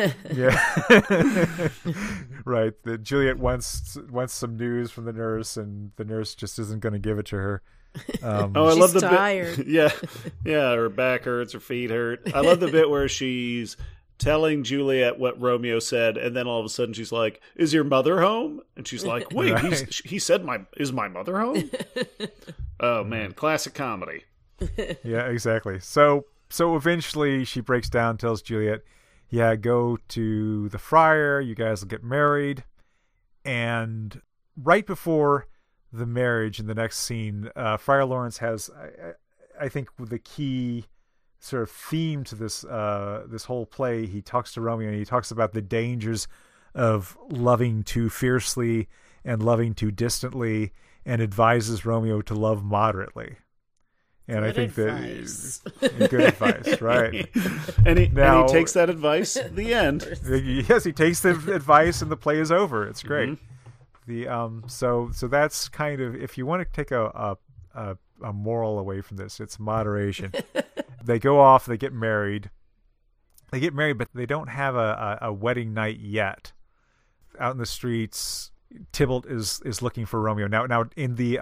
Speaker 2: Yeah. Right. The Juliet wants some news from the nurse, and the nurse just isn't going to give it to her.
Speaker 4: I love the
Speaker 3: tired.
Speaker 4: bit. Yeah. Her back hurts, her feet hurt. I love the bit where she's telling Juliet what Romeo said, and then all of a sudden she's like, "Is your mother home?" And she's like, "Wait,
Speaker 2: right.
Speaker 4: he said is my mother home?" Oh man, classic comedy.
Speaker 2: Yeah, exactly. So eventually she breaks down, tells Juliet, "Yeah, go to the friar. You guys will get married." And right before the marriage, in the next scene, Friar Lawrence has, I think, the key sort of theme to this this whole play. He talks to Romeo, and he talks about the dangers of loving too fiercely and loving too distantly, and advises Romeo to love moderately. And
Speaker 3: good
Speaker 2: I think
Speaker 3: advice.
Speaker 2: That good advice, right?
Speaker 4: And he takes that advice at the end.
Speaker 2: Yes, he takes the advice, and the play is over. It's great.
Speaker 4: Mm-hmm.
Speaker 2: So that's kind of, if you want to take a moral away from this, it's moderation. They go off, they get married, but they don't have a wedding night yet. Out in the streets, Tybalt is looking for Romeo. Now in the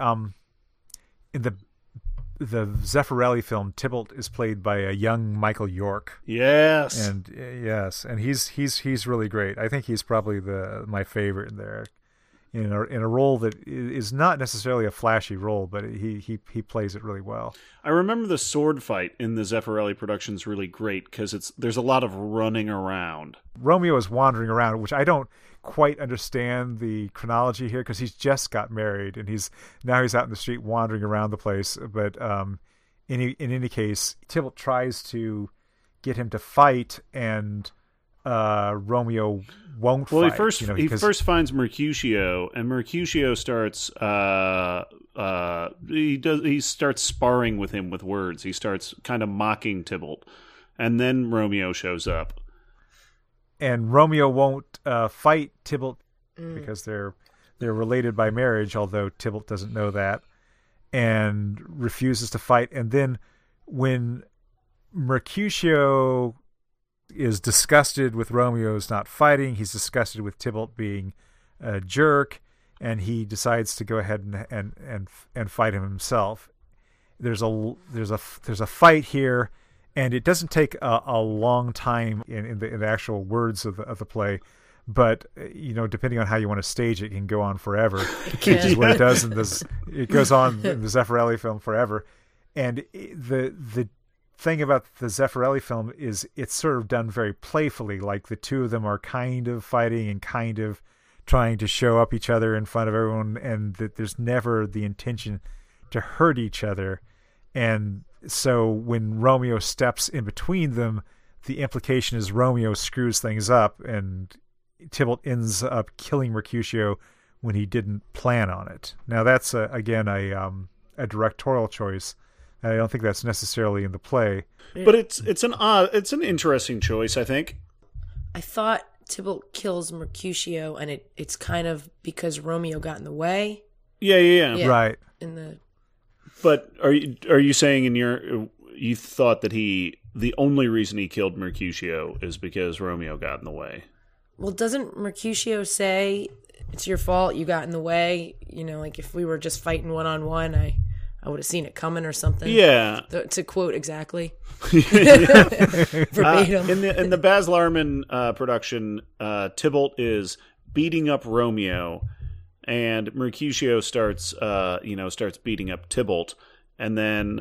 Speaker 2: Zeffirelli film, Tybalt is played by a young Michael York.
Speaker 4: Yes,
Speaker 2: and he's really great. I think he's probably my favorite there. In a role that is not necessarily a flashy role, but he plays it really well.
Speaker 4: I remember the sword fight in the Zeffirelli production is really great because there's a lot of running around.
Speaker 2: Romeo is wandering around, which I don't quite understand the chronology here, because he's just got married and he's out in the street wandering around the place. But in any case, Tybalt tries to get him to fight, and Romeo won't fight.
Speaker 4: He first finds Mercutio, and Mercutio starts he starts sparring with him with words. He starts kind of mocking Tybalt, and then Romeo shows up.
Speaker 2: And Romeo won't fight Tybalt because they're related by marriage, although Tybalt doesn't know that, and refuses to fight. And then when Mercutio is disgusted with Romeo's not fighting, he's disgusted with Tybalt being a jerk, and he decides to go ahead and fight him himself. There's a fight here, and it doesn't take a long time in the actual words of the play, but depending on how you want to stage it, it can go on forever. Which is what it does in this. It goes on in the Zeffirelli film forever, and the thing about the Zeffirelli film is it's sort of done very playfully. Like the two of them are kind of fighting and kind of trying to show up each other in front of everyone, and that there's never the intention to hurt each other. And so when Romeo steps in between them, the implication is Romeo screws things up, and Tybalt ends up killing Mercutio when he didn't plan on it. Now that's again a directorial choice. I don't think that's necessarily in the play,
Speaker 4: but it's an interesting choice, I think.
Speaker 3: I thought Tybalt kills Mercutio, and it's kind of because Romeo got in the way.
Speaker 4: Yeah.
Speaker 2: Right.
Speaker 4: But are you saying you thought that the only reason he killed Mercutio is because Romeo got in the way?
Speaker 3: Well, doesn't Mercutio say it's your fault, you got in the way? Like if we were just fighting one-on-one, I would have seen it coming or something.
Speaker 4: Yeah.
Speaker 3: To quote exactly.
Speaker 4: Verbatim. In the Baz Luhrmann production, Tybalt is beating up Romeo, and Mercutio starts beating up Tybalt, and then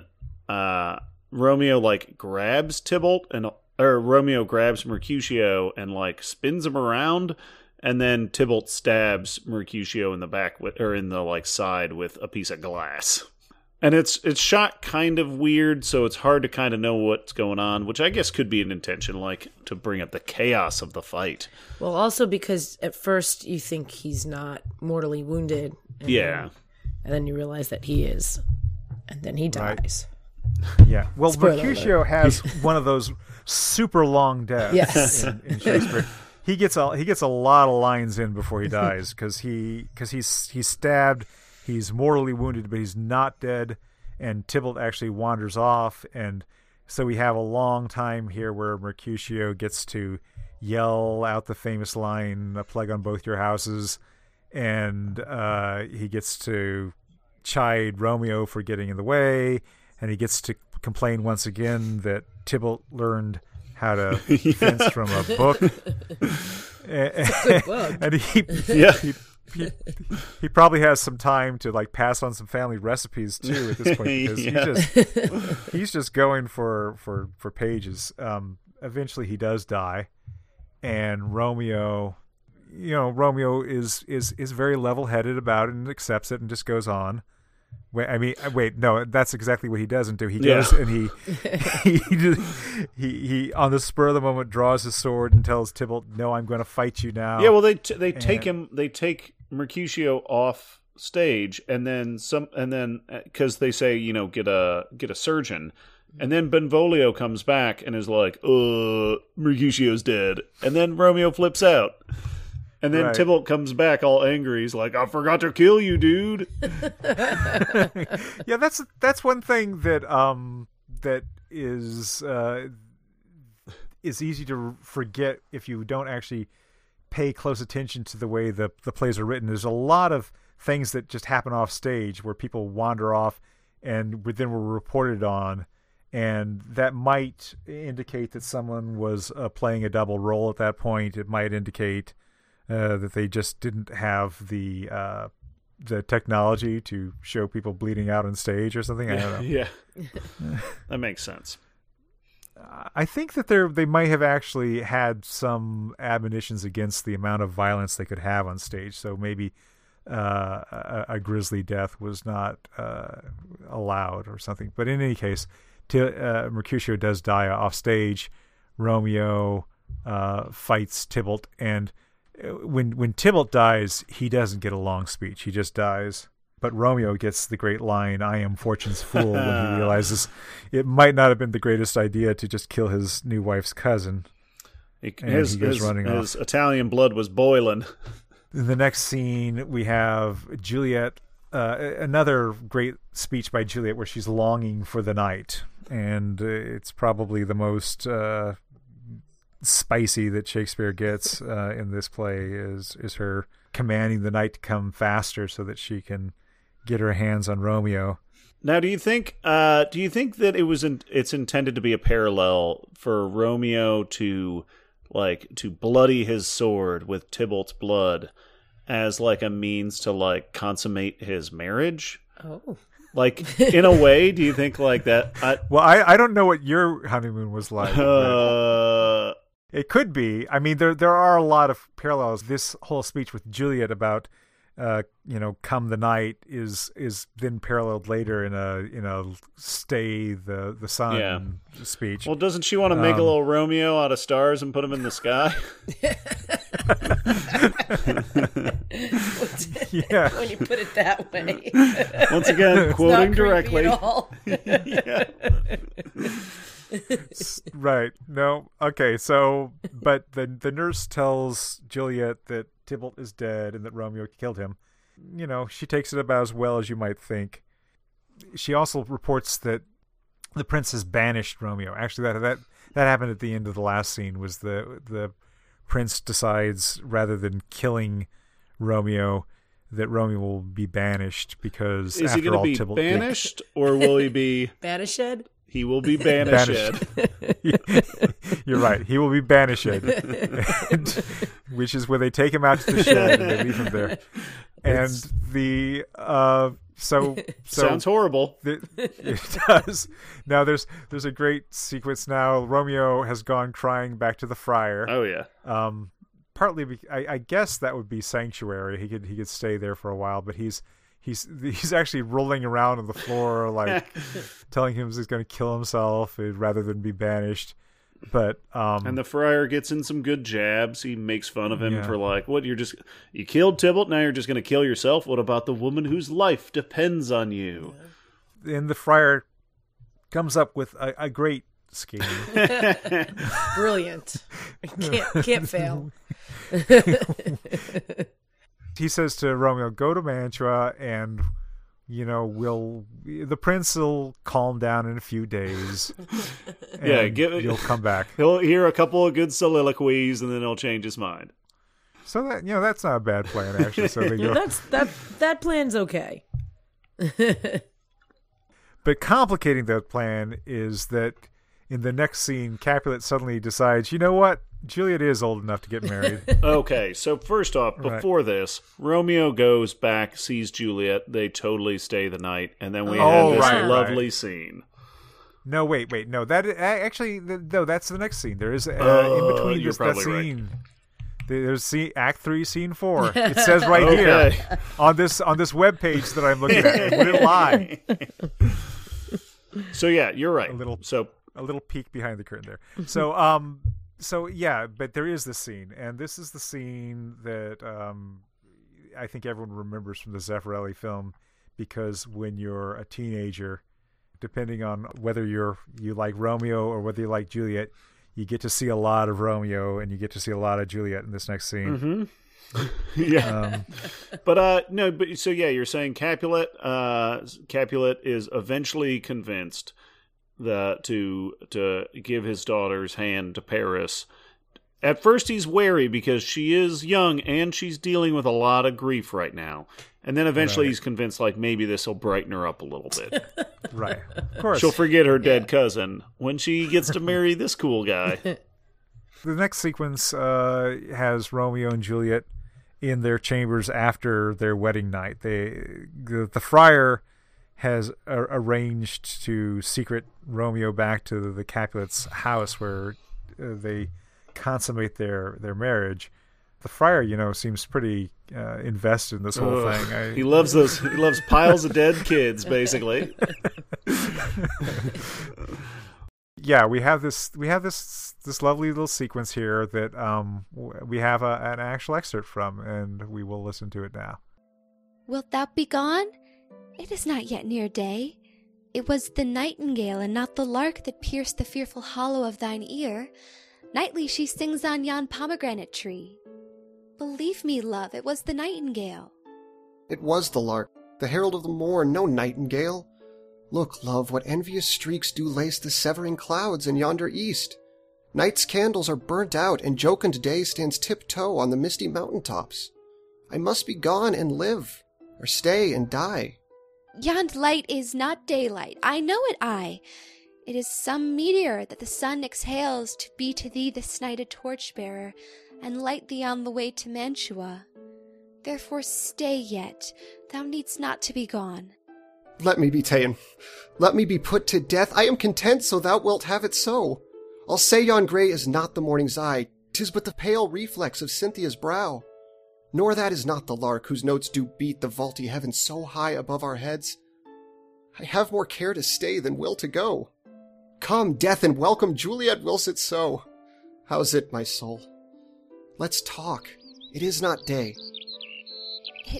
Speaker 4: Romeo grabs Tybalt, or Romeo grabs Mercutio and spins him around, and then Tybalt stabs Mercutio in the back in the side with a piece of glass. And it's shot kind of weird, so it's hard to kind of know what's going on, which I guess could be an intention, to bring up the chaos of the fight.
Speaker 3: Well, also because at first you think he's not mortally wounded. And then you realize that he is. And then he dies.
Speaker 2: Yeah. Well,
Speaker 3: Spoiler
Speaker 2: Mercutio has one of those super long deaths
Speaker 3: Yes.
Speaker 2: in Shakespeare. He gets a lot of lines in before he dies because he's stabbed, he's mortally wounded, but he's not dead, and Tybalt actually wanders off, and so we have a long time here where Mercutio gets to yell out the famous line, "A plague on both your houses," and he gets to chide Romeo for getting in the way, and he gets to complain once again that Tybalt learned how to fence from a book. And he probably has some time to like pass on some family recipes too at this point because he's just going for pages. Eventually he does die, and Romeo is very level-headed about it and accepts it and just goes on. No, that's exactly what he doesn't do. He goes and he on the spur of the moment draws his sword and tells Tybalt, "No, I'm going to fight you now."
Speaker 4: Yeah, well, they take Mercutio off stage, and then because they say get a surgeon, and then Benvolio comes back and is like, Mercutio's dead, and then Romeo flips out. And then Tybalt comes back all angry. He's like, "I forgot to kill you, dude."
Speaker 2: Yeah, that's one thing that is easy to forget if you don't actually pay close attention to the way the plays are written. There's a lot of things that just happen off stage where people wander off and then were reported on, and that might indicate that someone was playing a double role at that point. It might indicate that they just didn't have the technology to show people bleeding out on stage or something. I don't know.
Speaker 4: Yeah, that makes sense.
Speaker 2: I think that they might have actually had some admonitions against the amount of violence they could have on stage. So maybe a grisly death was not allowed or something. But in any case, Mercutio does die off stage. Romeo fights Tybalt, and when Tybalt dies, he doesn't get a long speech. He just dies. But Romeo gets the great line, "I am fortune's fool," when he realizes it might not have been the greatest idea to just kill his new wife's cousin.
Speaker 4: His Italian blood was boiling.
Speaker 2: In the next scene, we have Juliet, another great speech by Juliet where she's longing for the night. And it's probably the most spicy that Shakespeare gets in this play is her commanding the night to come faster so that she can get her hands on Romeo.
Speaker 4: Now, do you think that it's intended to be a parallel for Romeo to bloody his sword with Tybalt's blood as like a means to like consummate his marriage?
Speaker 3: Oh.
Speaker 4: Like, in a way, do you think like that?
Speaker 2: I don't know what your honeymoon was like. It could be. I mean, there are a lot of parallels. This whole speech with Juliet about, come the night is then paralleled later in a stay the sun speech.
Speaker 4: Well, doesn't she want to make a little Romeo out of stars and put him in the sky?
Speaker 2: Yeah.
Speaker 3: When you put it that way.
Speaker 4: Once again, quoting directly.
Speaker 3: At all.
Speaker 4: Yeah.
Speaker 2: Right. No. Okay. So, but the nurse tells Juliet that Tybalt is dead and that Romeo killed him. She takes it about as well as you might think. She also reports that the prince has banished Romeo. Actually, that happened at the end of the last scene. Was the prince decides rather than killing Romeo that Romeo will be banished because
Speaker 4: is
Speaker 2: after
Speaker 4: he going to be
Speaker 2: Tybalt
Speaker 4: banished or will he be
Speaker 3: banished?
Speaker 4: He will be banished.
Speaker 2: You're right. He will be banished, which is where they take him out to the shed and they leave him there. And
Speaker 4: sounds horrible.
Speaker 2: It does. Now there's a great sequence. Now Romeo has gone crying back to the friar.
Speaker 4: Oh yeah.
Speaker 2: Partly, I guess that would be sanctuary. He could stay there for a while, but he's actually rolling around on the floor, like telling him he's going to kill himself rather than be banished. But
Speaker 4: and the friar gets in some good jabs. He makes fun of him for like, what? You killed Tybalt. Now you're just going to kill yourself. What about the woman whose life depends on you?
Speaker 2: And the friar comes up with a great scheme.
Speaker 3: Brilliant. Can't fail.
Speaker 2: He says to Romeo, "Go to Mantua, and the prince will calm down in a few days. And you'll come back.
Speaker 4: He'll hear a couple of good soliloquies, and then he'll change his mind."
Speaker 2: So that that's not a bad plan, actually. So they go.
Speaker 3: That plan's okay.
Speaker 2: But complicating that plan is that in the next scene, Capulet suddenly decides, you know what? Juliet is old enough to get married.
Speaker 4: Okay, so first off, before this, Romeo goes back, sees Juliet, they totally stay the night, and then we have this lovely scene.
Speaker 2: No, wait, no, that actually, no, that's the next scene. There is in between that scene. Right. There's Act 3, Scene 4. It says right here on this webpage that I'm looking at. It wouldn't lie.
Speaker 4: So yeah, you're right.
Speaker 2: A little peek behind the curtain there. So but there is this scene, and this is the scene that I think everyone remembers from the Zeffirelli film, because when you're a teenager, depending on whether you like Romeo or whether you like Juliet, you get to see a lot of Romeo and you get to see a lot of Juliet in this next scene.
Speaker 4: Mm-hmm. Yeah. But you're saying Capulet is eventually convinced that to give his daughter's hand to Paris. At first he's wary because she is young and she's dealing with a lot of grief right now. And then eventually he's convinced, like, maybe this will brighten her up a little bit.
Speaker 2: Right. Of course.
Speaker 4: She'll forget her dead cousin when she gets to marry this cool guy.
Speaker 2: The next sequence has Romeo and Juliet in their chambers after their wedding night. The friar has arranged to secret Romeo back to the Capulets' house where they consummate their marriage. The friar, seems pretty invested in this whole thing.
Speaker 4: He loves those. He loves piles of dead kids, basically.
Speaker 2: Yeah, we have this lovely little sequence here that we have an actual excerpt from, and we will listen to it now.
Speaker 5: "Wilt thou be gone? It is not yet near day. It was the nightingale and not the lark that pierced the fearful hollow of thine ear. Nightly she sings on yon pomegranate tree. Believe me, love, it was the nightingale."
Speaker 6: "It was the lark, the herald of the morn, no nightingale. Look, love, what envious streaks do lace the severing clouds in yonder east. Night's candles are burnt out, and jocund day stands tiptoe on the misty mountain tops. I must be gone and live, or stay and die."
Speaker 5: "Yond light is not daylight, I know it I. It is some meteor that the sun exhales to be to thee this night a torch-bearer, and light thee on the way to Mantua. Therefore stay yet, thou needst not to be gone."
Speaker 6: "Let me be ta'en. Let me be put to death. I am content, so thou wilt have it so. I'll say yon grey is not the morning's eye, 'tis but the pale reflex of Cynthia's brow. Nor that is not the lark, whose notes do beat the vaulty heaven so high above our heads. I have more care to stay than will to go. Come, death, and welcome Juliet, whilst it so. How's it, my soul? Let's talk. It is not day."
Speaker 5: It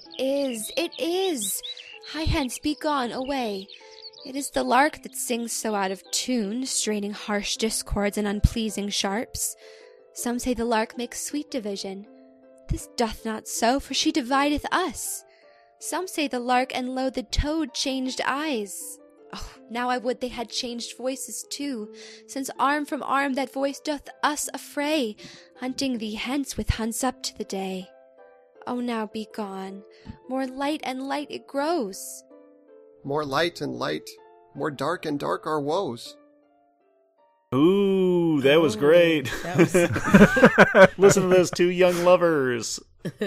Speaker 5: is. Hie hence, be gone, away. It is the lark that sings so out of tune, straining harsh discords and unpleasing sharps. Some say the lark makes sweet division. This doth not so, for she divideth us. Some say the lark and lo the toad changed eyes. Oh, now I would they had changed voices too, since arm from arm that voice doth us affray, hunting thee hence with hunts up to the day. Oh, now be gone. More light and light it grows.
Speaker 6: "More light and light, more dark and dark our woes."
Speaker 4: Ooh, that was great. Listen to those two young lovers.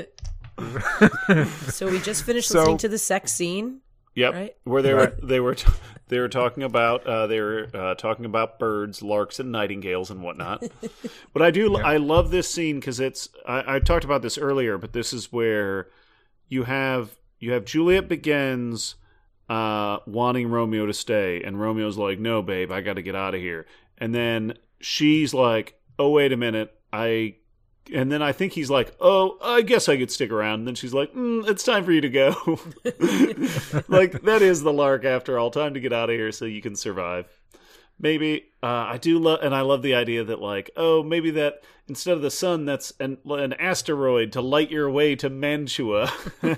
Speaker 3: So we just finished listening to the sex scene.
Speaker 4: Yep,
Speaker 3: right?
Speaker 4: Where they were talking about talking about birds, larks, and nightingales and whatnot. But I love this scene because I talked about this earlier, but this is where you have Juliet begins wanting Romeo to stay, and Romeo's like, "No, babe, I got to get out of here." And then she's like, "Oh, wait a minute, And then I think he's like, "Oh, I guess I could stick around." And then she's like, "It's time for you to go." Like, that is the lark after all. Time to get out of here so you can survive. Maybe I do love, and I love the idea that like, oh, maybe that instead of the sun, that's an asteroid to light your way to Mantua.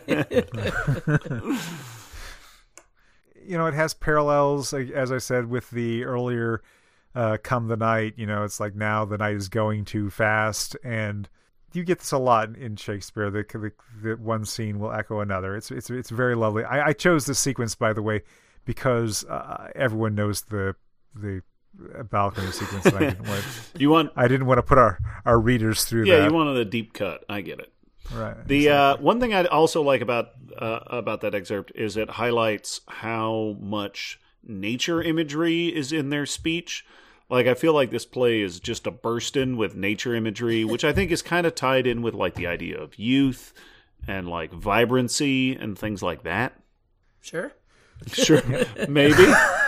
Speaker 2: You know, it has parallels, as I said, with the earlier "Come the Night." You know, it's like now the night is going too fast, and you get this a lot in Shakespeare. The one scene will echo another. It's very lovely. I chose this sequence, by the way, because everyone knows the balcony sequence. And I didn't want to put our readers through that.
Speaker 4: Yeah, you wanted a deep cut. I get it.
Speaker 2: Right.
Speaker 4: The
Speaker 2: exactly.
Speaker 4: One thing I also like about that excerpt is it highlights how much nature imagery is in their speech. Like, I feel like this play is just a burst-in with nature imagery, which I think is kind of tied in with like the idea of youth and like vibrancy and things like that.
Speaker 3: Sure.
Speaker 4: Sure, maybe.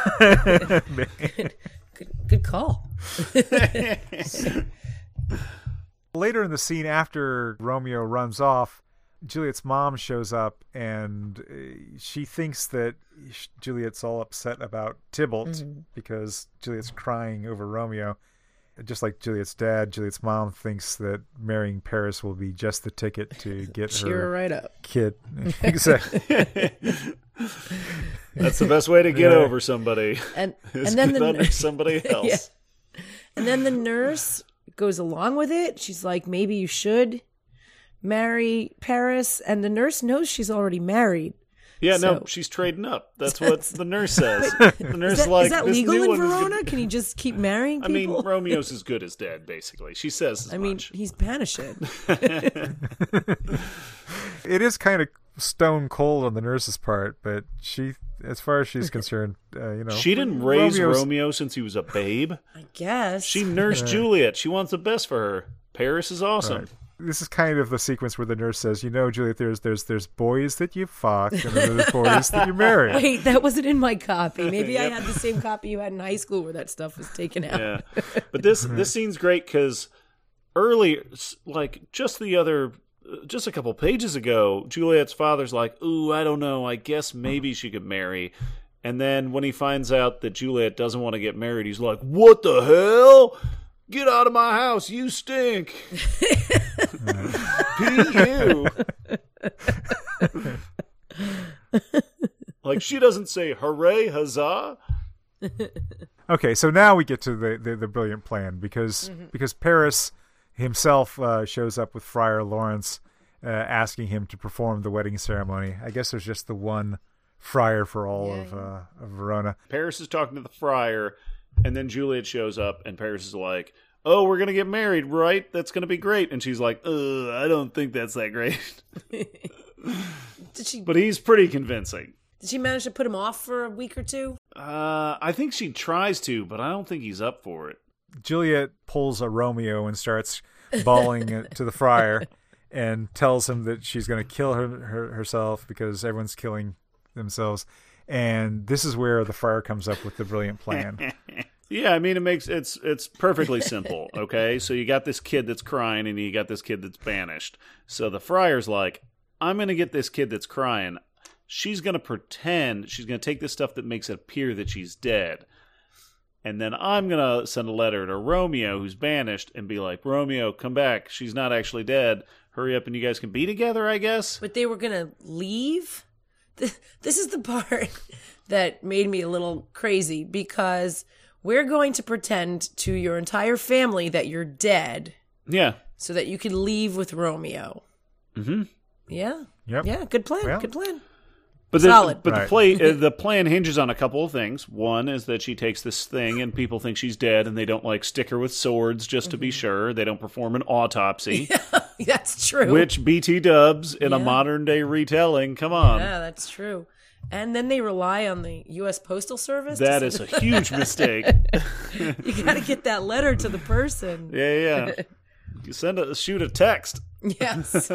Speaker 3: Good call.
Speaker 2: Later in the scene, after Romeo runs off, Juliet's mom shows up, and she thinks that Juliet's all upset about Tybalt because Juliet's crying over Romeo. Just like Juliet's dad, Juliet's mom thinks that marrying Paris will be just the ticket to get
Speaker 3: Cheer her right up.
Speaker 2: Kid. Exactly.
Speaker 4: That's the best way to get over somebody.
Speaker 3: And then
Speaker 4: somebody else.
Speaker 3: Yeah. And then the nurse goes along with it. She's like, maybe you should marry Paris. And the nurse knows she's already married.
Speaker 4: Yeah,
Speaker 3: so.
Speaker 4: No, she's trading up. That's what the nurse says. The nurse is
Speaker 3: that legal in Verona? Can you just keep marrying people?
Speaker 4: I mean, Romeo's as good as dead, basically. She says as much.
Speaker 3: He's banished.
Speaker 2: It is kind of stone cold on the nurse's part, but she, as far as she's concerned,
Speaker 4: she didn't raise Romeo since he was a babe.
Speaker 3: I guess
Speaker 4: she nursed Juliet. She wants the best for her. Paris is awesome.
Speaker 2: Right. This is kind of the sequence where the nurse says, Juliet, there's boys that you fuck, and then there's boys that you marry.
Speaker 3: Wait, that wasn't in my copy. Maybe I had the same copy you had in high school where that stuff was taken out.
Speaker 4: Yeah, but this scene's great because early, like just a couple pages ago, Juliet's father's like, ooh, I don't know, I guess maybe she could marry. And then when he finds out that Juliet doesn't want to get married, he's like, what the hell? Get out of my house, you stink. P.U. Like, she doesn't say hooray, huzzah.
Speaker 2: Okay, so now we get to the brilliant plan because Paris himself shows up with Friar Lawrence asking him to perform the wedding ceremony. I guess there's just the one friar for all of Verona.
Speaker 4: Paris is talking to the friar, and then Juliet shows up, and Paris is like, oh, we're going to get married, right? That's going to be great. And she's like, I don't think that's that great. But he's pretty convincing.
Speaker 3: Did she manage to put him off for a week or two?
Speaker 4: I think she tries to, but I don't think he's up for it.
Speaker 2: Juliet pulls a Romeo and starts bawling to the friar and tells him that she's going to kill herself because everyone's killing themselves. And this is where the friar comes up with the brilliant plan.
Speaker 4: Yeah, I mean, it's perfectly simple, okay? So you got this kid that's crying and you got this kid that's banished. So the friar's like, I'm going to get this kid that's crying. She's going to pretend, she's going to take this stuff that makes it appear that she's dead. And then I'm going to send a letter to Romeo, who's banished, and be like, Romeo, come back. She's not actually dead. Hurry up and you guys can be together, I guess.
Speaker 3: But they were going to leave? This is the part that made me a little crazy because we're going to pretend to your entire family that you're dead.
Speaker 4: Yeah.
Speaker 3: So that you can leave with Romeo.
Speaker 4: Mm-hmm.
Speaker 3: Yeah.
Speaker 2: Yep.
Speaker 3: Yeah, good plan.
Speaker 2: Yeah.
Speaker 3: Good plan.
Speaker 4: But
Speaker 3: solid.
Speaker 4: The plan hinges on a couple of things. One is that she takes this thing and people think she's dead and they don't like stick her with swords just to be sure. They don't perform an autopsy.
Speaker 3: Yeah, that's true.
Speaker 4: Which BT dubs in a modern day retelling. Come on.
Speaker 3: Yeah, that's true. And then they rely on the U.S. Postal Service.
Speaker 4: That is a huge mistake.
Speaker 3: You got to get that letter to the person.
Speaker 4: Yeah. You shoot a text.
Speaker 3: Yes.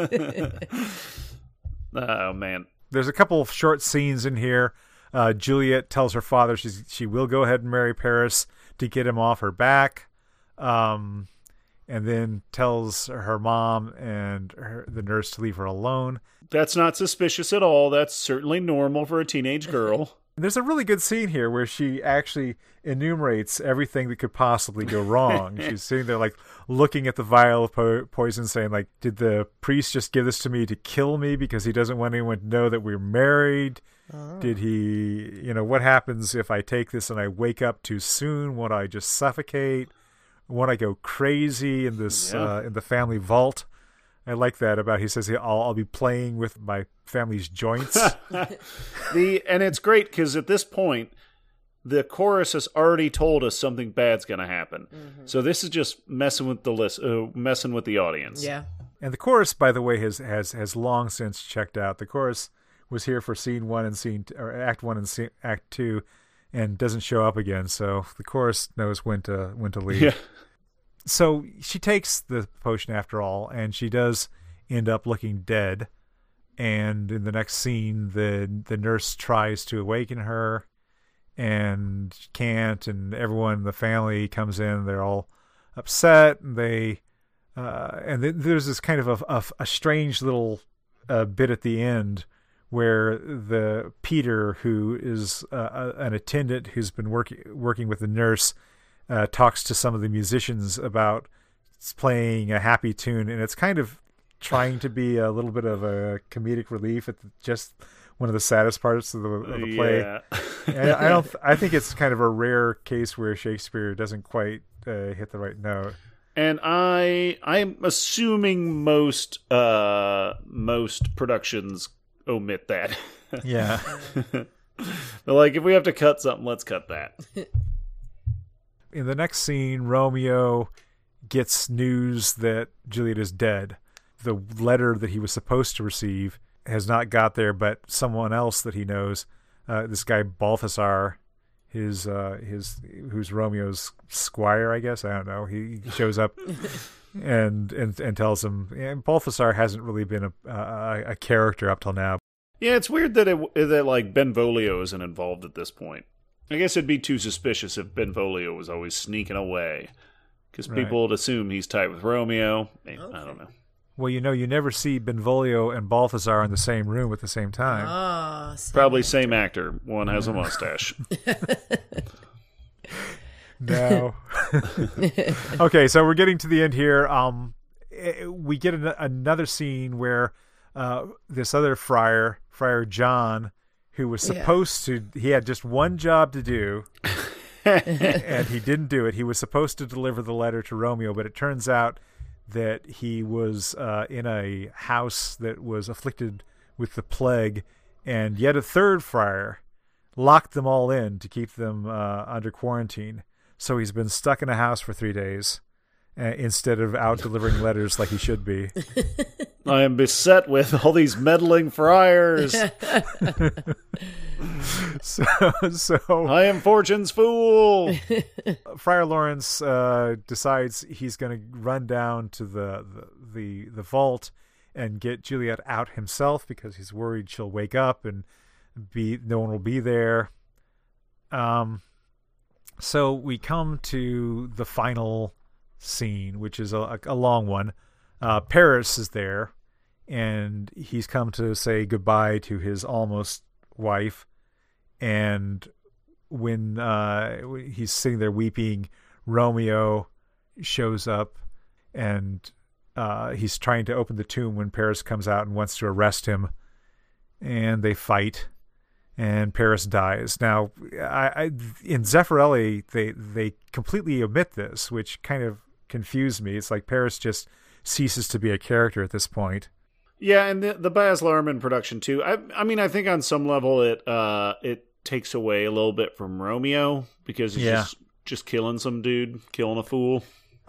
Speaker 4: Oh, man.
Speaker 2: There's a couple of short scenes in here. Juliet tells her father she will go ahead and marry Paris to get him off her back. And then tells her mom and the nurse to leave her alone.
Speaker 4: That's not suspicious at all. That's certainly normal for a teenage girl.
Speaker 2: There's a really good scene here where she actually enumerates everything that could possibly go wrong. She's sitting there like looking at the vial of poison saying like, did the priest just give this to me to kill me because he doesn't want anyone to know that we're married? Did he, what happens if I take this and I wake up too soon? Won't I just suffocate? Won't I go crazy in this, in the family vault? I like that about, he says, I'll be playing with my family's joints.
Speaker 4: And it's great because at this point, the chorus has already told us something bad's going to happen. Mm-hmm. So this is just messing with the audience.
Speaker 3: Yeah.
Speaker 2: And the chorus, by the way, has long since checked out. The chorus was here for scene 1 and act 1 and act 2, and doesn't show up again. So the chorus knows when to leave.
Speaker 4: Yeah.
Speaker 2: So she takes the potion after all, and she does end up looking dead. And in the next scene, the nurse tries to awaken her and can't, and everyone in the family comes in. They're all upset, and there's this kind of a strange little bit at the end where the Peter, who is an attendant who's been working with the nurse, talks to some of the musicians about playing a happy tune, and it's kind of trying to be a little bit of a comedic relief at just one of the saddest parts of the play.
Speaker 4: Yeah.
Speaker 2: And I think it's kind of a rare case where Shakespeare doesn't quite hit the right note.
Speaker 4: And I'm assuming most productions omit that.
Speaker 2: Yeah.
Speaker 4: They're like, if we have to cut something, let's cut that.
Speaker 2: In the next scene, Romeo gets news that Juliet is dead. The letter that he was supposed to receive has not got there, but someone else that he knows, this guy Balthasar, who's Romeo's squire, I guess. I don't know. He shows up and tells him. And Balthasar hasn't really been a character up till now.
Speaker 4: Yeah, it's weird that like Benvolio isn't involved at this point. I guess it'd be too suspicious if Benvolio was always sneaking away, because people would assume he's tight with Romeo. I don't know.
Speaker 2: Well, you never see Benvolio and Balthasar in the same room at the same time.
Speaker 4: Probably same actor. One has a mustache.
Speaker 2: No. Okay, so we're getting to the end here. We get another scene where this other Friar John, who was supposed to, he had just one job to do, and he didn't do it. He was supposed to deliver the letter to Romeo, but it turns out that he was in a house that was afflicted with the plague, and yet a third friar locked them all in to keep them under quarantine. So he's been stuck in a house for 3 days instead of out delivering letters like he should be.
Speaker 4: I am beset with all these meddling friars.
Speaker 2: So
Speaker 4: I am fortune's fool.
Speaker 2: Friar Lawrence decides he's going to run down to the vault and get Juliet out himself because he's worried she'll wake up and no one will be there. So we come to the final scene, which is a long one. Paris is there, and he's come to say goodbye to his almost wife. And when he's sitting there weeping, Romeo shows up, and he's trying to open the tomb when Paris comes out and wants to arrest him, and they fight, and Paris dies. Now, in Zeffirelli, they completely omit this, which kind of confused me. It's like Paris just ceases to be a character at this point.
Speaker 4: Yeah, and the Baz Luhrmann production too. I mean, I think on some level it takes away a little bit from Romeo because he's just killing some dude, killing a fool.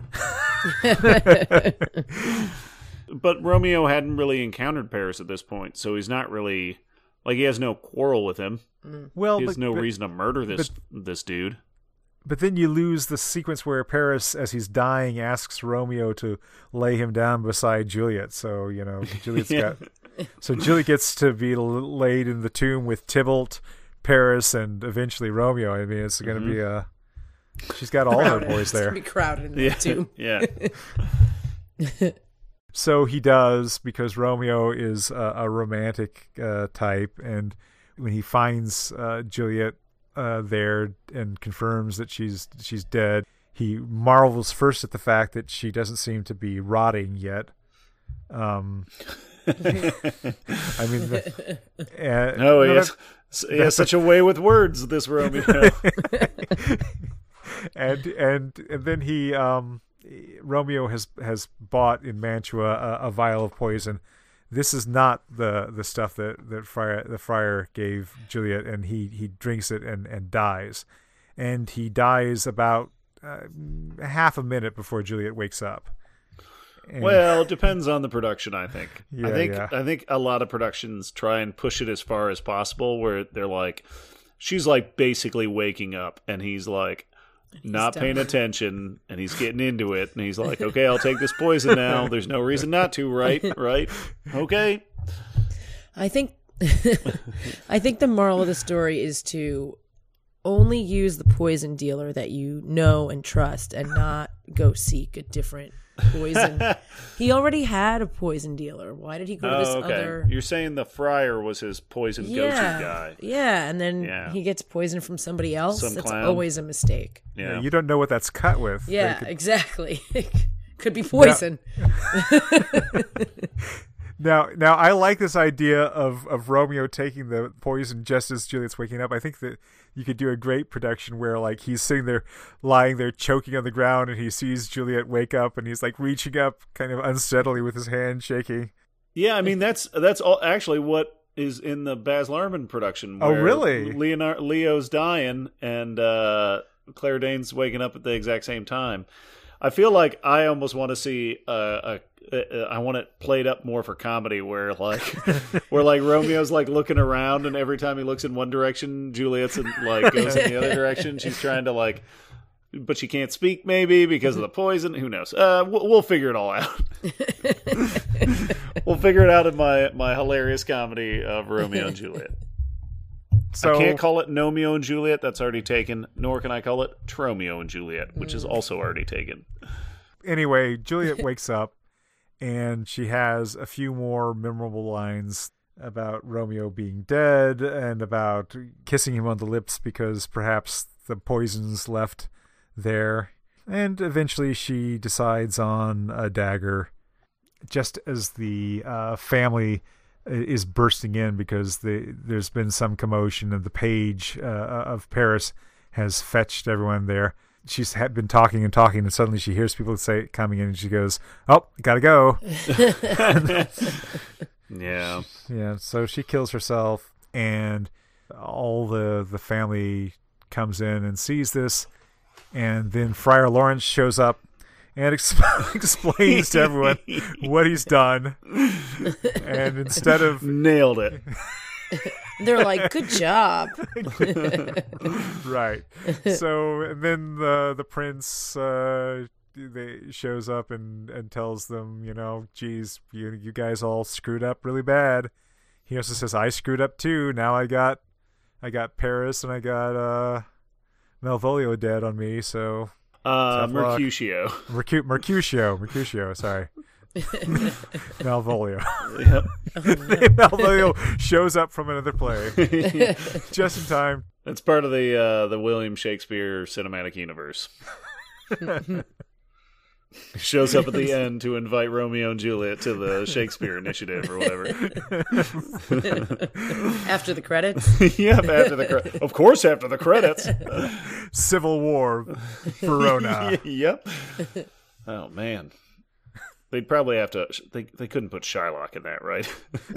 Speaker 4: But Romeo hadn't really encountered Paris at this point, so he's not really like, he has no quarrel with him.
Speaker 2: Well,
Speaker 4: he has no reason to murder this dude.
Speaker 2: But then you lose the sequence where Paris, as he's dying, asks Romeo to lay him down beside Juliet. So, Juliet gets to be laid in the tomb with Tybalt, Paris, and eventually Romeo. I mean, it's going to be she's got all her boys there.
Speaker 3: It's going to be crowded in the tomb.
Speaker 4: Yeah.
Speaker 2: So he does, because Romeo is a romantic type, and when he finds Juliet there and confirms that she's dead, he marvels first at the fact that she doesn't seem to be rotting yet. I mean,
Speaker 4: he has such a way with words, this Romeo.
Speaker 2: and then he Romeo has bought in Mantua a vial of poison. This is not the stuff that the friar gave Juliet, and he drinks it and dies. And he dies about half a minute before Juliet wakes up. And
Speaker 4: well, it depends on the production, I think.
Speaker 2: Yeah,
Speaker 4: I think a lot of productions try and push it as far as possible, where they're like, she's like basically waking up, and he's like not paying attention, and he's getting into it, and he's like, okay, I'll take this poison now. There's no reason not to, right? Okay.
Speaker 3: I think the moral of the story is to only use the poison dealer that you know and trust, and not go seek a different poison. He already had a poison dealer. Why did he go to this other?
Speaker 4: You're saying the friar was his poison go-to guy.
Speaker 3: Yeah, and then he gets poisoned from somebody else.
Speaker 4: Some
Speaker 3: That's
Speaker 4: clown.
Speaker 3: always a mistake.
Speaker 2: Yeah, you don't know what that's cut with.
Speaker 3: Yeah, exactly. Could be poison.
Speaker 2: Now I like this idea of Romeo taking the poison just as Juliet's waking up. I think that you could do a great production where like he's sitting there, lying there, choking on the ground, and he sees Juliet wake up, and he's like reaching up, kind of unsteadily with his hand shaking.
Speaker 4: Yeah, I mean that's all actually what is in the Baz Luhrmann production.
Speaker 2: Oh,
Speaker 4: Where
Speaker 2: really?
Speaker 4: Leo's dying, and Claire Danes waking up at the exact same time. I feel like I almost want to see I want it played up more for comedy, where Romeo's like looking around, and every time he looks in one direction, Juliet's goes in the other direction. She's trying to but she can't speak maybe because of the poison. Who knows? We'll figure it all out. We'll figure it out in my hilarious comedy of Romeo and Juliet. So, I can't call it Nomeo and Juliet. That's already taken. Nor can I call it Tromeo and Juliet, which is also already taken.
Speaker 2: Anyway, Juliet wakes up, and she has a few more memorable lines about Romeo being dead and about kissing him on the lips because perhaps the poison's left there. And eventually she decides on a dagger just as the family is bursting in because there's been some commotion, and the page of Paris has fetched everyone there. She's been talking, and suddenly she hears people coming in, and she goes, "Oh, gotta go."
Speaker 4: Yeah.
Speaker 2: So she kills herself, and all the family comes in and sees this, and then Friar Lawrence shows up and explains to everyone what he's done. And instead of
Speaker 4: nailed it.
Speaker 3: They're like, good job.
Speaker 2: Right. So, and then the prince shows up and tells them, geez, you guys all screwed up really bad. He also says, I screwed up too. Now I got Paris and I got Malvolio dead on me, so
Speaker 4: Mercutio.
Speaker 2: Mercutio, sorry. Malvolio.
Speaker 4: Yep.
Speaker 2: Malvolio shows up from another play just in time.
Speaker 4: That's part of the William Shakespeare cinematic universe. Shows up at the end to invite Romeo and Juliet to the Shakespeare Initiative or whatever.
Speaker 3: After the credits?
Speaker 4: Yep, of course after the credits.
Speaker 2: Civil War, Verona.
Speaker 4: Yep. Oh, man. They'd probably have to... They couldn't put Shylock in that, right?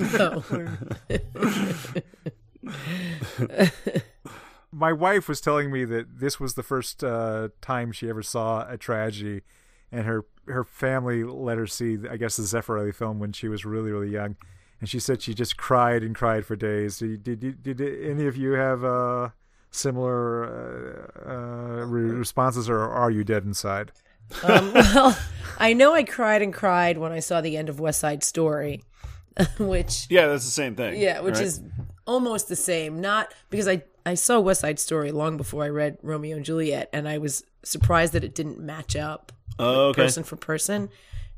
Speaker 3: No.
Speaker 2: My wife was telling me that this was the first time she ever saw a tragedy, and her family let her see, I guess, the Zeffirelli film when she was really, really young, and she said she just cried and cried for days. Did any of you have similar responses, or are you dead inside?
Speaker 3: Well, I know I cried and cried when I saw the end of West Side Story, which...
Speaker 4: Yeah, that's the same thing.
Speaker 3: Yeah, which
Speaker 4: right?
Speaker 3: is almost the same. Not because I saw West Side Story long before I read Romeo and Juliet, and I was surprised that it didn't match up person for person.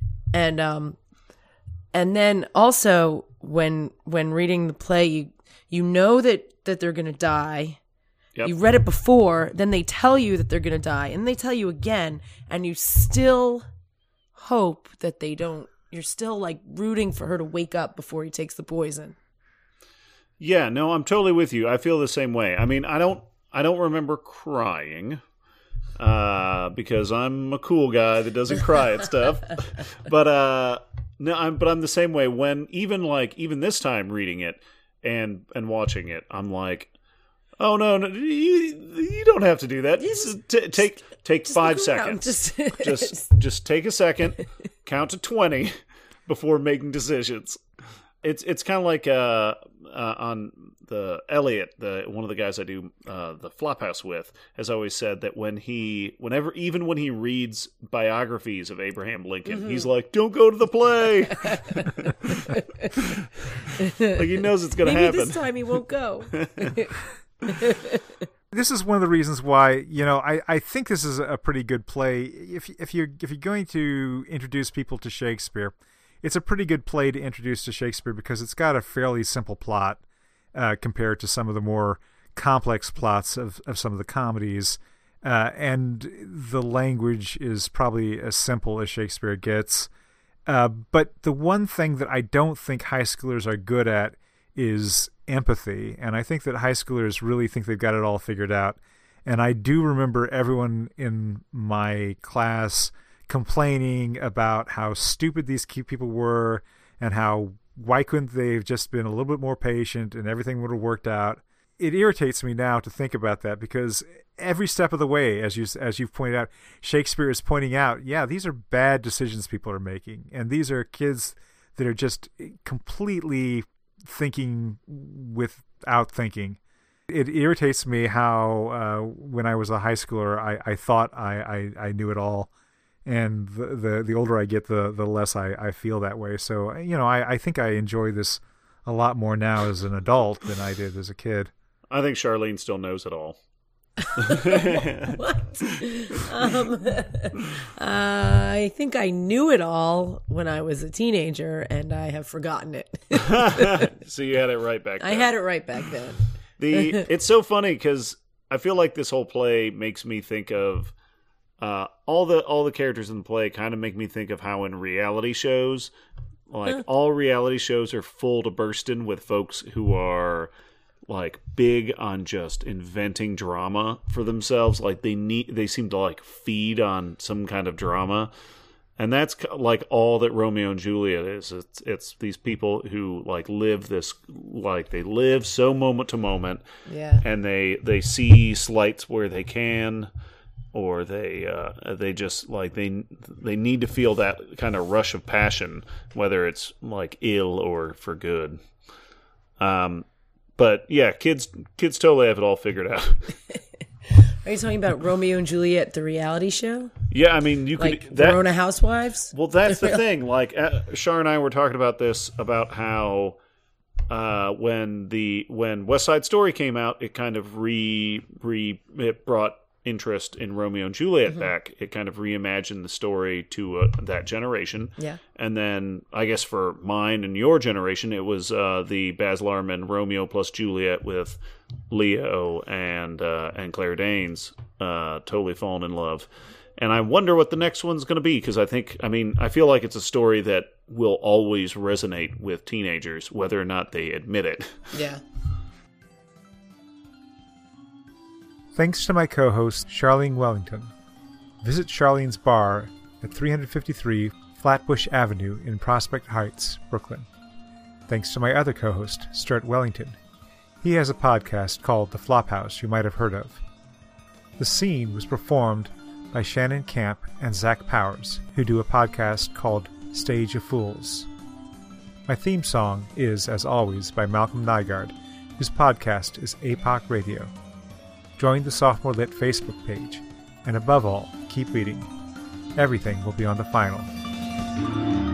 Speaker 3: And then also when reading the play, you You know that they're going to die.
Speaker 4: Yep.
Speaker 3: You read it before, then they tell you that they're going to die, and they tell you again, and you still hope that they don't. You're still like rooting for her to wake up before he takes the poison.
Speaker 4: Yeah, no, I'm totally with you. I feel the same way. I mean, I don't remember crying because I'm a cool guy that doesn't cry at stuff. But no, I'm the same way. When even this time reading it and watching it, I'm like, oh no, you don't have to do that. Take 5 seconds. Just take a second, count to 20 before making decisions. It's kind of like on the Elliot, one of the guys I do the Flophouse with, has always said that when he reads biographies of Abraham Lincoln, he's like, "Don't go to the play." Like he knows it's going to happen.
Speaker 3: Maybe this time he won't go.
Speaker 2: This is one of the reasons why, I think this is a pretty good play. If you're going to introduce people to Shakespeare, it's a pretty good play to introduce to Shakespeare because it's got a fairly simple plot compared to some of the more complex plots of some of the comedies. And the language is probably as simple as Shakespeare gets. But the one thing that I don't think high schoolers are good at is empathy. And I think that high schoolers really think they've got it all figured out. And I do remember everyone in my class complaining about how stupid these people were and how why couldn't they have just been a little bit more patient and everything would have worked out. It irritates me now to think about that because every step of the way, as you've pointed out, Shakespeare is pointing out, yeah, these are bad decisions people are making. And these are kids that are just completely thinking without thinking. It irritates me how when I was a high schooler, I thought I knew it all. And the older I get, the less I feel that way. So, I think I enjoy this a lot more now as an adult than I did as a kid.
Speaker 4: I think Charlene still knows it all.
Speaker 3: What? I think I knew it all when I was a teenager, and I have forgotten it.
Speaker 4: So you had it right back then.
Speaker 3: I had it right back then.
Speaker 4: It's so funny because I feel like this whole play makes me think of all the characters in the play kind of make me think of how in reality shows, all reality shows are full to bursting with folks who are like big on just inventing drama for themselves. Like they seem to like feed on some kind of drama. And that's like all that Romeo and Juliet is. It's these people who like live this, like they live so moment to moment.
Speaker 3: Yeah.
Speaker 4: And they see slights where they can, or they just like they need to feel that kind of rush of passion, whether it's like ill or for good. But yeah, kids totally have it all figured out.
Speaker 3: Are you talking about Romeo and Juliet, the reality show?
Speaker 4: Yeah, I mean, you
Speaker 3: like
Speaker 4: could
Speaker 3: Verona Housewives.
Speaker 4: Well, that's the thing. Like, Shar and I were talking about this about how when West Side Story came out, it kind of it brought interest in Romeo and Juliet back. It kind of reimagined the story to that generation.
Speaker 3: Yeah. And
Speaker 4: then I guess for mine and your generation, it was the Baz Luhrmann Romeo plus Juliet with Leo and Claire Danes totally falling in love. And I wonder what the next one's going to be, because I feel like it's a story that will always resonate with teenagers, whether or not they admit it.
Speaker 3: Yeah.
Speaker 2: Thanks to my co-host, Charlene Wellington. Visit Charlene's bar at 353 Flatbush Avenue in Prospect Heights, Brooklyn. Thanks to my other co-host, Stuart Wellington. He has a podcast called The Flophouse you might have heard of. The Scene was performed by Shannon Camp and Zach Powers, who do a podcast called Stage of Fools. My theme song is, as always, by Malcolm Nygaard, whose podcast is APOC Radio. Join the Sophomore Lit Facebook page, and above all, keep reading. Everything will be on the final.